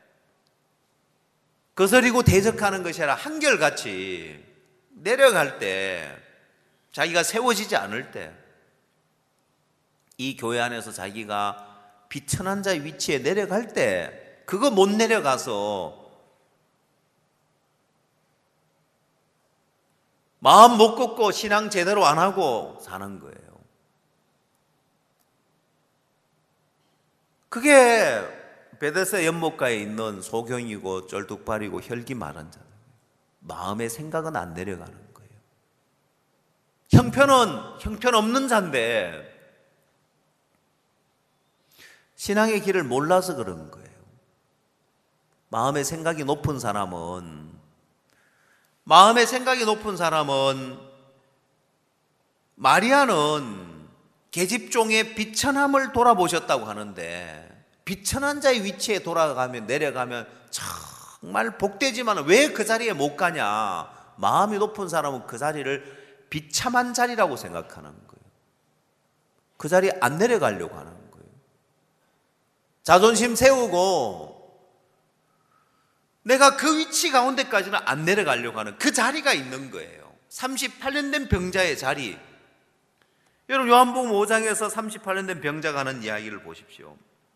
A: 거스리고 대적하는 것이 아니라 한결같이 내려갈 때, 자기가 세워지지 않을 때, 이 교회 안에서 자기가 비천한 자의 위치에 내려갈 때, 그거 못 내려가서 마음 못 걷고 신앙 제대로 안 하고 사는 거예요. 그게 베데스다 연못가에 있는 소경이고 쩔뚝발이고 혈기 마른 자들, 마음의 생각은 안 내려가는 거예요. 형편은 형편없는 자인데 신앙의 길을 몰라서 그런 거예요. 마음의 생각이 높은 사람은 마음의 생각이 높은 사람은 마리아는 계집종의 비천함을 돌아보셨다고 하는데, 비천한 자의 위치에 돌아가면 내려가면 정말 복되지만 왜 그 자리에 못 가냐? 마음이 높은 사람은 그 자리를 비참한 자리라고 생각하는 거예요. 그 자리에 안 내려가려고 하는 거예요. 자존심 세우고 내가 그 위치 가운데까지는 안 내려가려고 하는 그 자리가 있는 거예요. 삼십팔 년 된 병자의 자리. 여러분, 요한복음 오 장에서 삼십팔 년 된 병자가 하는 이야기를 보십시오.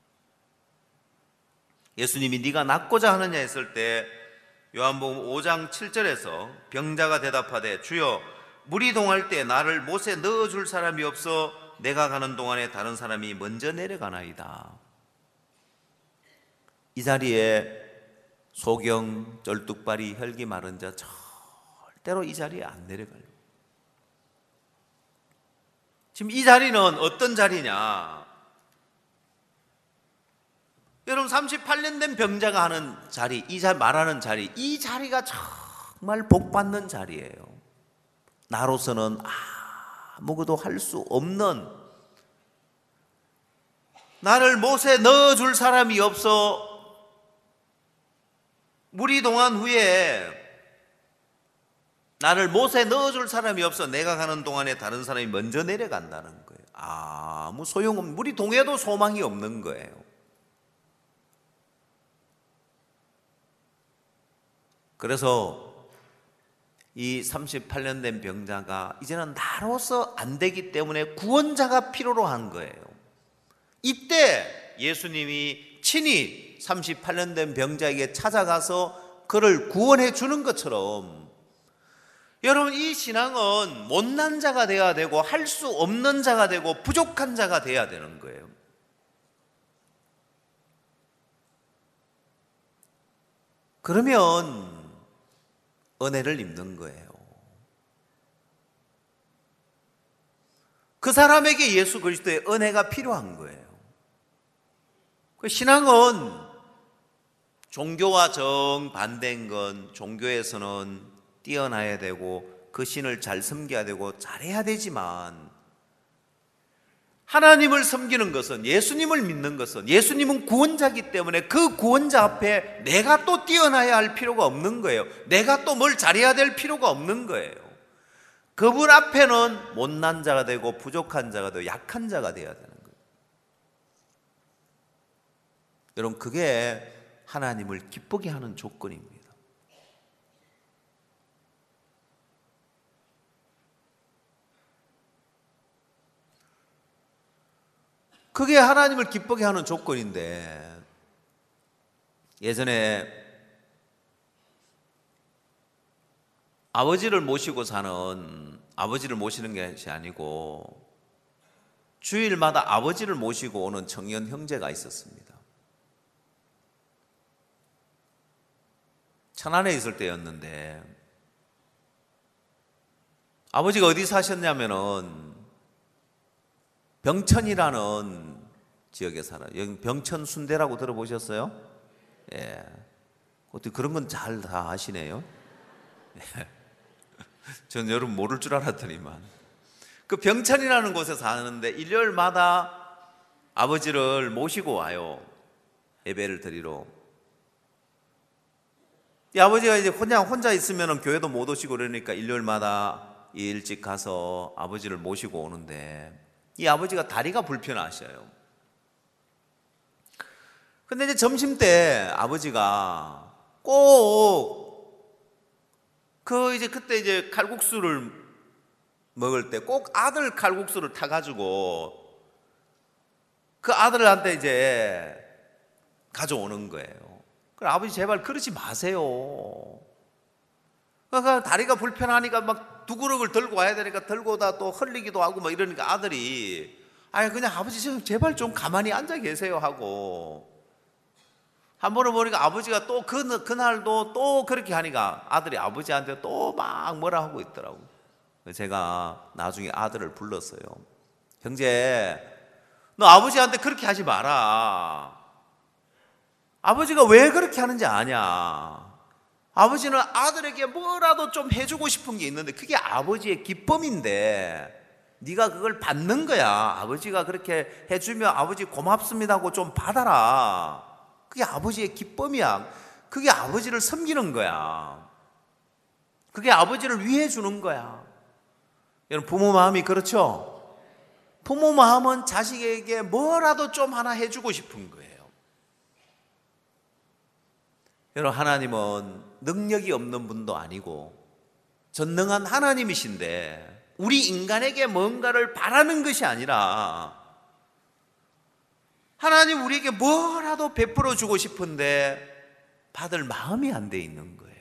A: 예수님이 네가 낫고자 하느냐 했을 때 요한복음 오 장 칠 절에서 병자가 대답하되 주여 물이 동할 때 나를 못에 넣어줄 사람이 없어 내가 가는 동안에 다른 사람이 먼저 내려가나이다. 이 자리에 소경, 쩔뚝발이, 혈기 마른 자 절대로 이 자리에 안 내려가요. 지금 이 자리는 어떤 자리냐? 여러분 삼십팔 년 된 병자가 하는 자리, 이 자리 말하는 자리, 이 자리가 정말 복받는 자리예요. 나로서는 아무것도 할 수 없는, 나를 못에 넣어줄 사람이 없어 무리동안 후에 나를 못에 넣어줄 사람이 없어 내가 가는 동안에 다른 사람이 먼저 내려간다는 거예요. 아무 소용없는, 무리동에도 소망이 없는 거예요. 그래서 이 삼십팔 년 된 병자가 이제는 나로서 안 되기 때문에 구원자가 필요로 한 거예요. 이때 예수님이 친히 삼십팔 년 된 병자에게 찾아가서 그를 구원해 주는 것처럼, 여러분 이 신앙은 못난 자가 되어야 되고 할 수 없는 자가 되고 부족한 자가 되어야 되는 거예요. 그러면 은혜를 입는 거예요. 그 사람에게 예수 그리스도의 은혜가 필요한 거예요. 그 신앙은 종교와 정반대인 건, 종교에서는 뛰어나야 되고 그 신을 잘 섬겨야 되고 잘해야 되지만, 하나님을 섬기는 것은, 예수님을 믿는 것은, 예수님은 구원자이기 때문에 그 구원자 앞에 내가 또 뛰어나야 할 필요가 없는 거예요. 내가 또 뭘 잘해야 될 필요가 없는 거예요. 그분 앞에는 못난 자가 되고 부족한 자가 되고 약한 자가 되어야 되는 거예요. 여러분 그게 하나님을 기쁘게 하는 조건입니다. 그게 하나님을 기쁘게 하는 조건인데, 예전에 아버지를 모시고 사는, 아버지를 모시는 것이 아니고 주일마다 아버지를 모시고 오는 청년 형제가 있었습니다. 천안에 있을 때였는데, 아버지가 어디 사셨냐면은 병천이라는 지역에 살아요. 여기 병천 순대라고 들어보셨어요? 예. 어떻게 그런 건 잘 다 아시네요? 예. 전 여러분 모를 줄 알았더니만. 그 병천이라는 곳에 사는데 일요일마다 아버지를 모시고 와요. 예배를 드리러. 이 아버지가 이제 그냥 혼자 있으면 교회도 못 오시고 그러니까 일요일마다 일찍 가서 아버지를 모시고 오는데, 이 아버지가 다리가 불편하셔요. 근데 이제 점심 때 아버지가 꼭 그 이제 그때 이제 칼국수를 먹을 때 꼭 아들 칼국수를 타가지고 그 아들한테 이제 가져오는 거예요. 그래, 아버지 제발 그러지 마세요. 그러니까 다리가 불편하니까 막 두 그릇을 들고 와야 되니까 들고 오다 또 흘리기도 하고 막 이러니까 아들이, 아니 그냥 아버지 지금 제발 좀 가만히 앉아 계세요 하고, 한 번은 보니까 아버지가 또 그, 그날도 또 그렇게 하니까 아들이 아버지한테 또 막 뭐라 하고 있더라고. 제가 나중에 아들을 불렀어요. 형제, 너 아버지한테 그렇게 하지 마라. 아버지가 왜 그렇게 하는지 아냐? 아버지는 아들에게 뭐라도 좀 해주고 싶은 게 있는데 그게 아버지의 기쁨인데 네가 그걸 받는 거야. 아버지가 그렇게 해주면 아버지 고맙습니다 하고 좀 받아라. 그게 아버지의 기쁨이야. 그게 아버지를 섬기는 거야. 그게 아버지를 위해 주는 거야. 여러분 부모 마음이 그렇죠? 부모 마음은 자식에게 뭐라도 좀 하나 해주고 싶은 거예요. 여러분 하나님은 능력이 없는 분도 아니고 전능한 하나님이신데 우리 인간에게 뭔가를 바라는 것이 아니라 하나님 우리에게 뭐라도 베풀어 주고 싶은데 받을 마음이 안 돼 있는 거예요.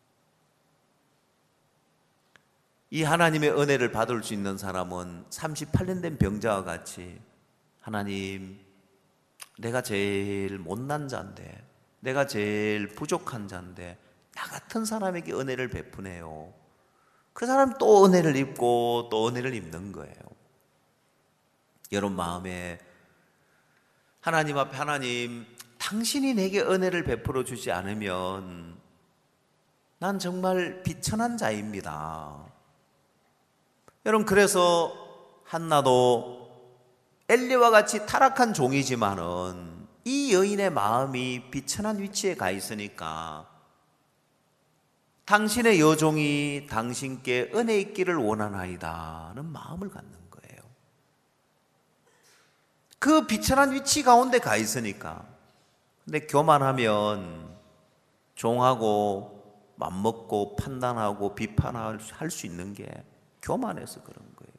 A: 이 하나님의 은혜를 받을 수 있는 사람은 삼십팔 년 된 병자와 같이, 하나님 내가 제일 못난 자인데 내가 제일 부족한 자인데 나 같은 사람에게 은혜를 베푸네요. 그 사람 또 은혜를 입고 또 은혜를 입는 거예요. 여러분 마음에 하나님 앞에 하나님, 당신이 내게 은혜를 베풀어 주지 않으면 난 정말 비천한 자입니다. 여러분, 그래서 한나도 엘리와 같이 타락한 종이지만은 이 여인의 마음이 비천한 위치에 가 있으니까 당신의 여종이 당신께 은혜 있기를 원하나이다는 마음을 갖는 거예요. 그 비천한 위치 가운데 가 있으니까. 근데 교만하면 종하고 맘먹고 판단하고 비판할 수 있는 게 교만해서 그런 거예요.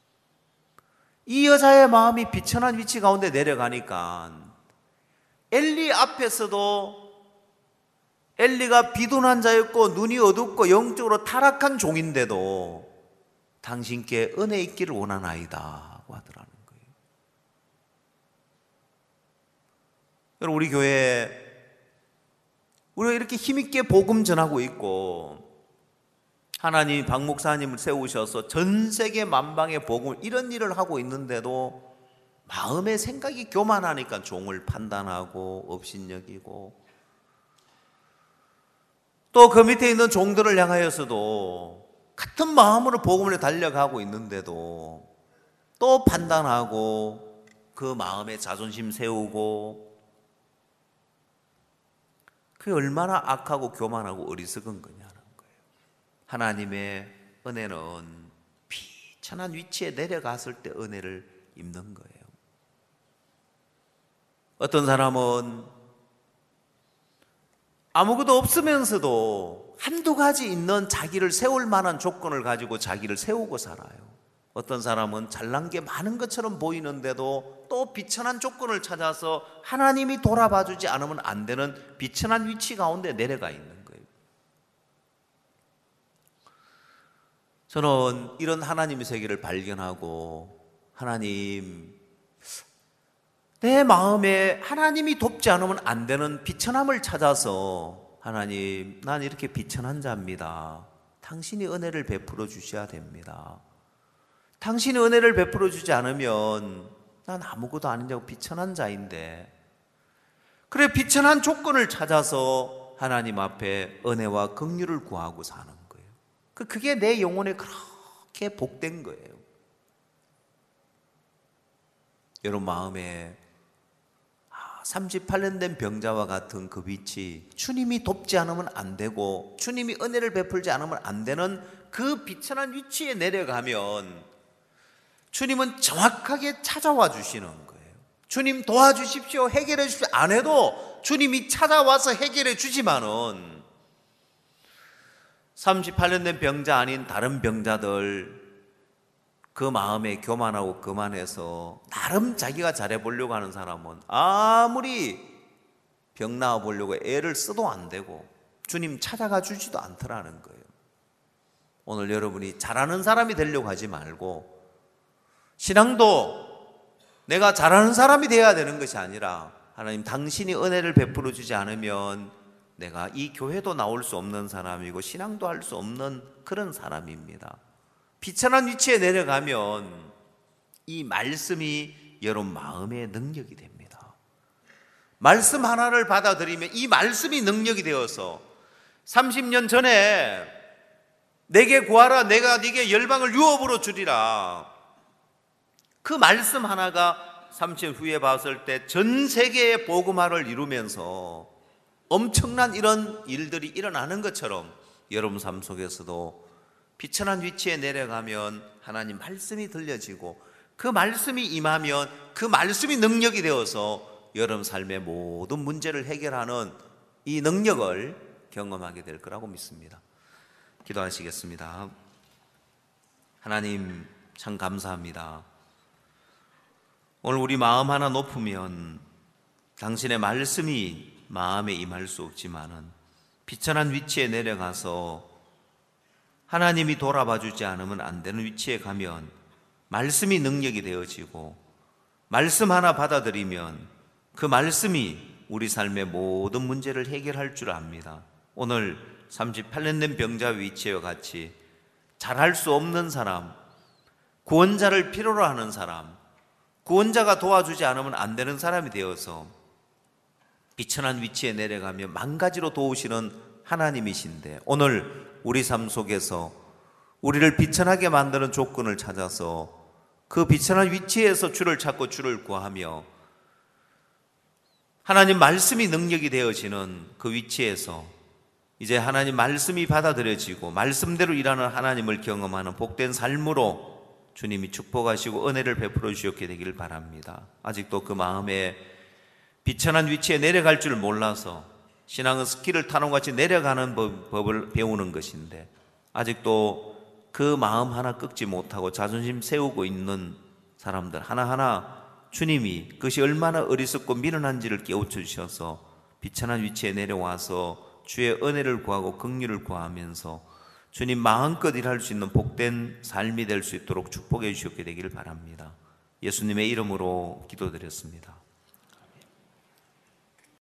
A: 이 여자의 마음이 비천한 위치 가운데 내려가니까 엘리 앞에서도 엘리가 비둔한 자였고 눈이 어둡고 영적으로 타락한 종인데도 당신께 은혜 있기를 원하나이다고 하더라는 거예요. 여러분, 우리 교회 우리가 이렇게 힘있게 복음 전하고 있고 하나님이 박 목사님을 세우셔서 전 세계 만방의 복음을 이런 일을 하고 있는데도 마음의 생각이 교만하니까 종을 판단하고 업신여기고 또 그 밑에 있는 종들을 향하여서도 같은 마음으로 복음을 달려가고 있는데도 또 판단하고 그 마음에 자존심 세우고, 그게 얼마나 악하고 교만하고 어리석은 거냐는 거예요. 하나님의 은혜는 비천한 위치에 내려갔을 때 은혜를 입는 거예요. 어떤 사람은 아무것도 없으면서도 한두 가지 있는 자기를 세울 만한 조건을 가지고 자기를 세우고 살아요. 어떤 사람은 잘난 게 많은 것처럼 보이는데도 또 비천한 조건을 찾아서 하나님이 돌아봐 주지 않으면 안 되는 비천한 위치 가운데 내려가 있는 거예요. 저는 이런 하나님의 세계를 발견하고, 하나님, 내 마음에 하나님이 돕지 않으면 안 되는 비천함을 찾아서, 하나님, 난 이렇게 비천한 자입니다. 당신이 은혜를 베풀어 주셔야 됩니다. 당신이 은혜를 베풀어 주지 않으면 난 아무것도 아닌 자고 비천한 자인데, 그래 비천한 조건을 찾아서 하나님 앞에 은혜와 긍휼을 구하고 사는 거예요. 그게 내 영혼에 그렇게 복된 거예요. 여러분 마음에 삼십팔 년 된 병자와 같은 그 위치, 주님이 돕지 않으면 안 되고 주님이 은혜를 베풀지 않으면 안 되는 그 비천한 위치에 내려가면 주님은 정확하게 찾아와 주시는 거예요. 주님 도와주십시오, 해결해 주십시오 안 해도 주님이 찾아와서 해결해 주지만은 삼십팔 년 된 병자 아닌 다른 병자들, 그 마음에 교만하고 거만해서 나름 자기가 잘해보려고 하는 사람은 아무리 병 나아보려고 애를 써도 안 되고 주님 찾아가 주지도 않더라는 거예요. 오늘 여러분이 잘하는 사람이 되려고 하지 말고, 신앙도 내가 잘하는 사람이 되어야 되는 것이 아니라, 하나님 당신이 은혜를 베풀어 주지 않으면 내가 이 교회도 나올 수 없는 사람이고 신앙도 할 수 없는 그런 사람입니다. 비천한 위치에 내려가면 이 말씀이 여러분 마음의 능력이 됩니다. 말씀 하나를 받아들이면 이 말씀이 능력이 되어서 삼십 년 전에 내게 구하라 내가 네게 열방을 유업으로 주리라, 그 말씀 하나가 삼십 년 후에 봤을 때 전 세계의 복음화를 이루면서 엄청난 이런 일들이 일어나는 것처럼 여러분 삶 속에서도 비천한 위치에 내려가면 하나님 말씀이 들려지고 그 말씀이 임하면 그 말씀이 능력이 되어서 여러분 삶의 모든 문제를 해결하는 이 능력을 경험하게 될 거라고 믿습니다. 기도하시겠습니다. 하나님 참 감사합니다. 오늘 우리 마음 하나 높으면 당신의 말씀이 마음에 임할 수 없지만은 비천한 위치에 내려가서 하나님이 돌아봐 주지 않으면 안 되는 위치에 가면 말씀이 능력이 되어지고, 말씀 하나 받아들이면 그 말씀이 우리 삶의 모든 문제를 해결할 줄 압니다. 오늘 삼십팔 년 된 병자 위치와 같이 잘할 수 없는 사람, 구원자를 필요로 하는 사람, 구원자가 도와주지 않으면 안 되는 사람이 되어서 비천한 위치에 내려가며 망가지로 도우시는 하나님이신데, 오늘 우리 삶 속에서 우리를 비천하게 만드는 조건을 찾아서 그 비천한 위치에서 주를 찾고 주를 구하며 하나님 말씀이 능력이 되어지는 그 위치에서 이제 하나님 말씀이 받아들여지고 말씀대로 일하는 하나님을 경험하는 복된 삶으로 주님이 축복하시고 은혜를 베풀어 주셨게 되기를 바랍니다. 아직도 그 마음에 비천한 위치에 내려갈 줄 몰라서 신앙은 스키를 타는 것 같이 내려가는 법, 법을 배우는 것인데 아직도 그 마음 하나 꺾지 못하고 자존심 세우고 있는 사람들 하나하나 주님이 그것이 얼마나 어리석고 미련한지를 깨우쳐 주셔서 비천한 위치에 내려와서 주의 은혜를 구하고 긍휼을 구하면서 주님 마음껏 일할 수 있는 복된 삶이 될 수 있도록 축복해 주셨게 되기를 바랍니다. 예수님의 이름으로 기도드렸습니다.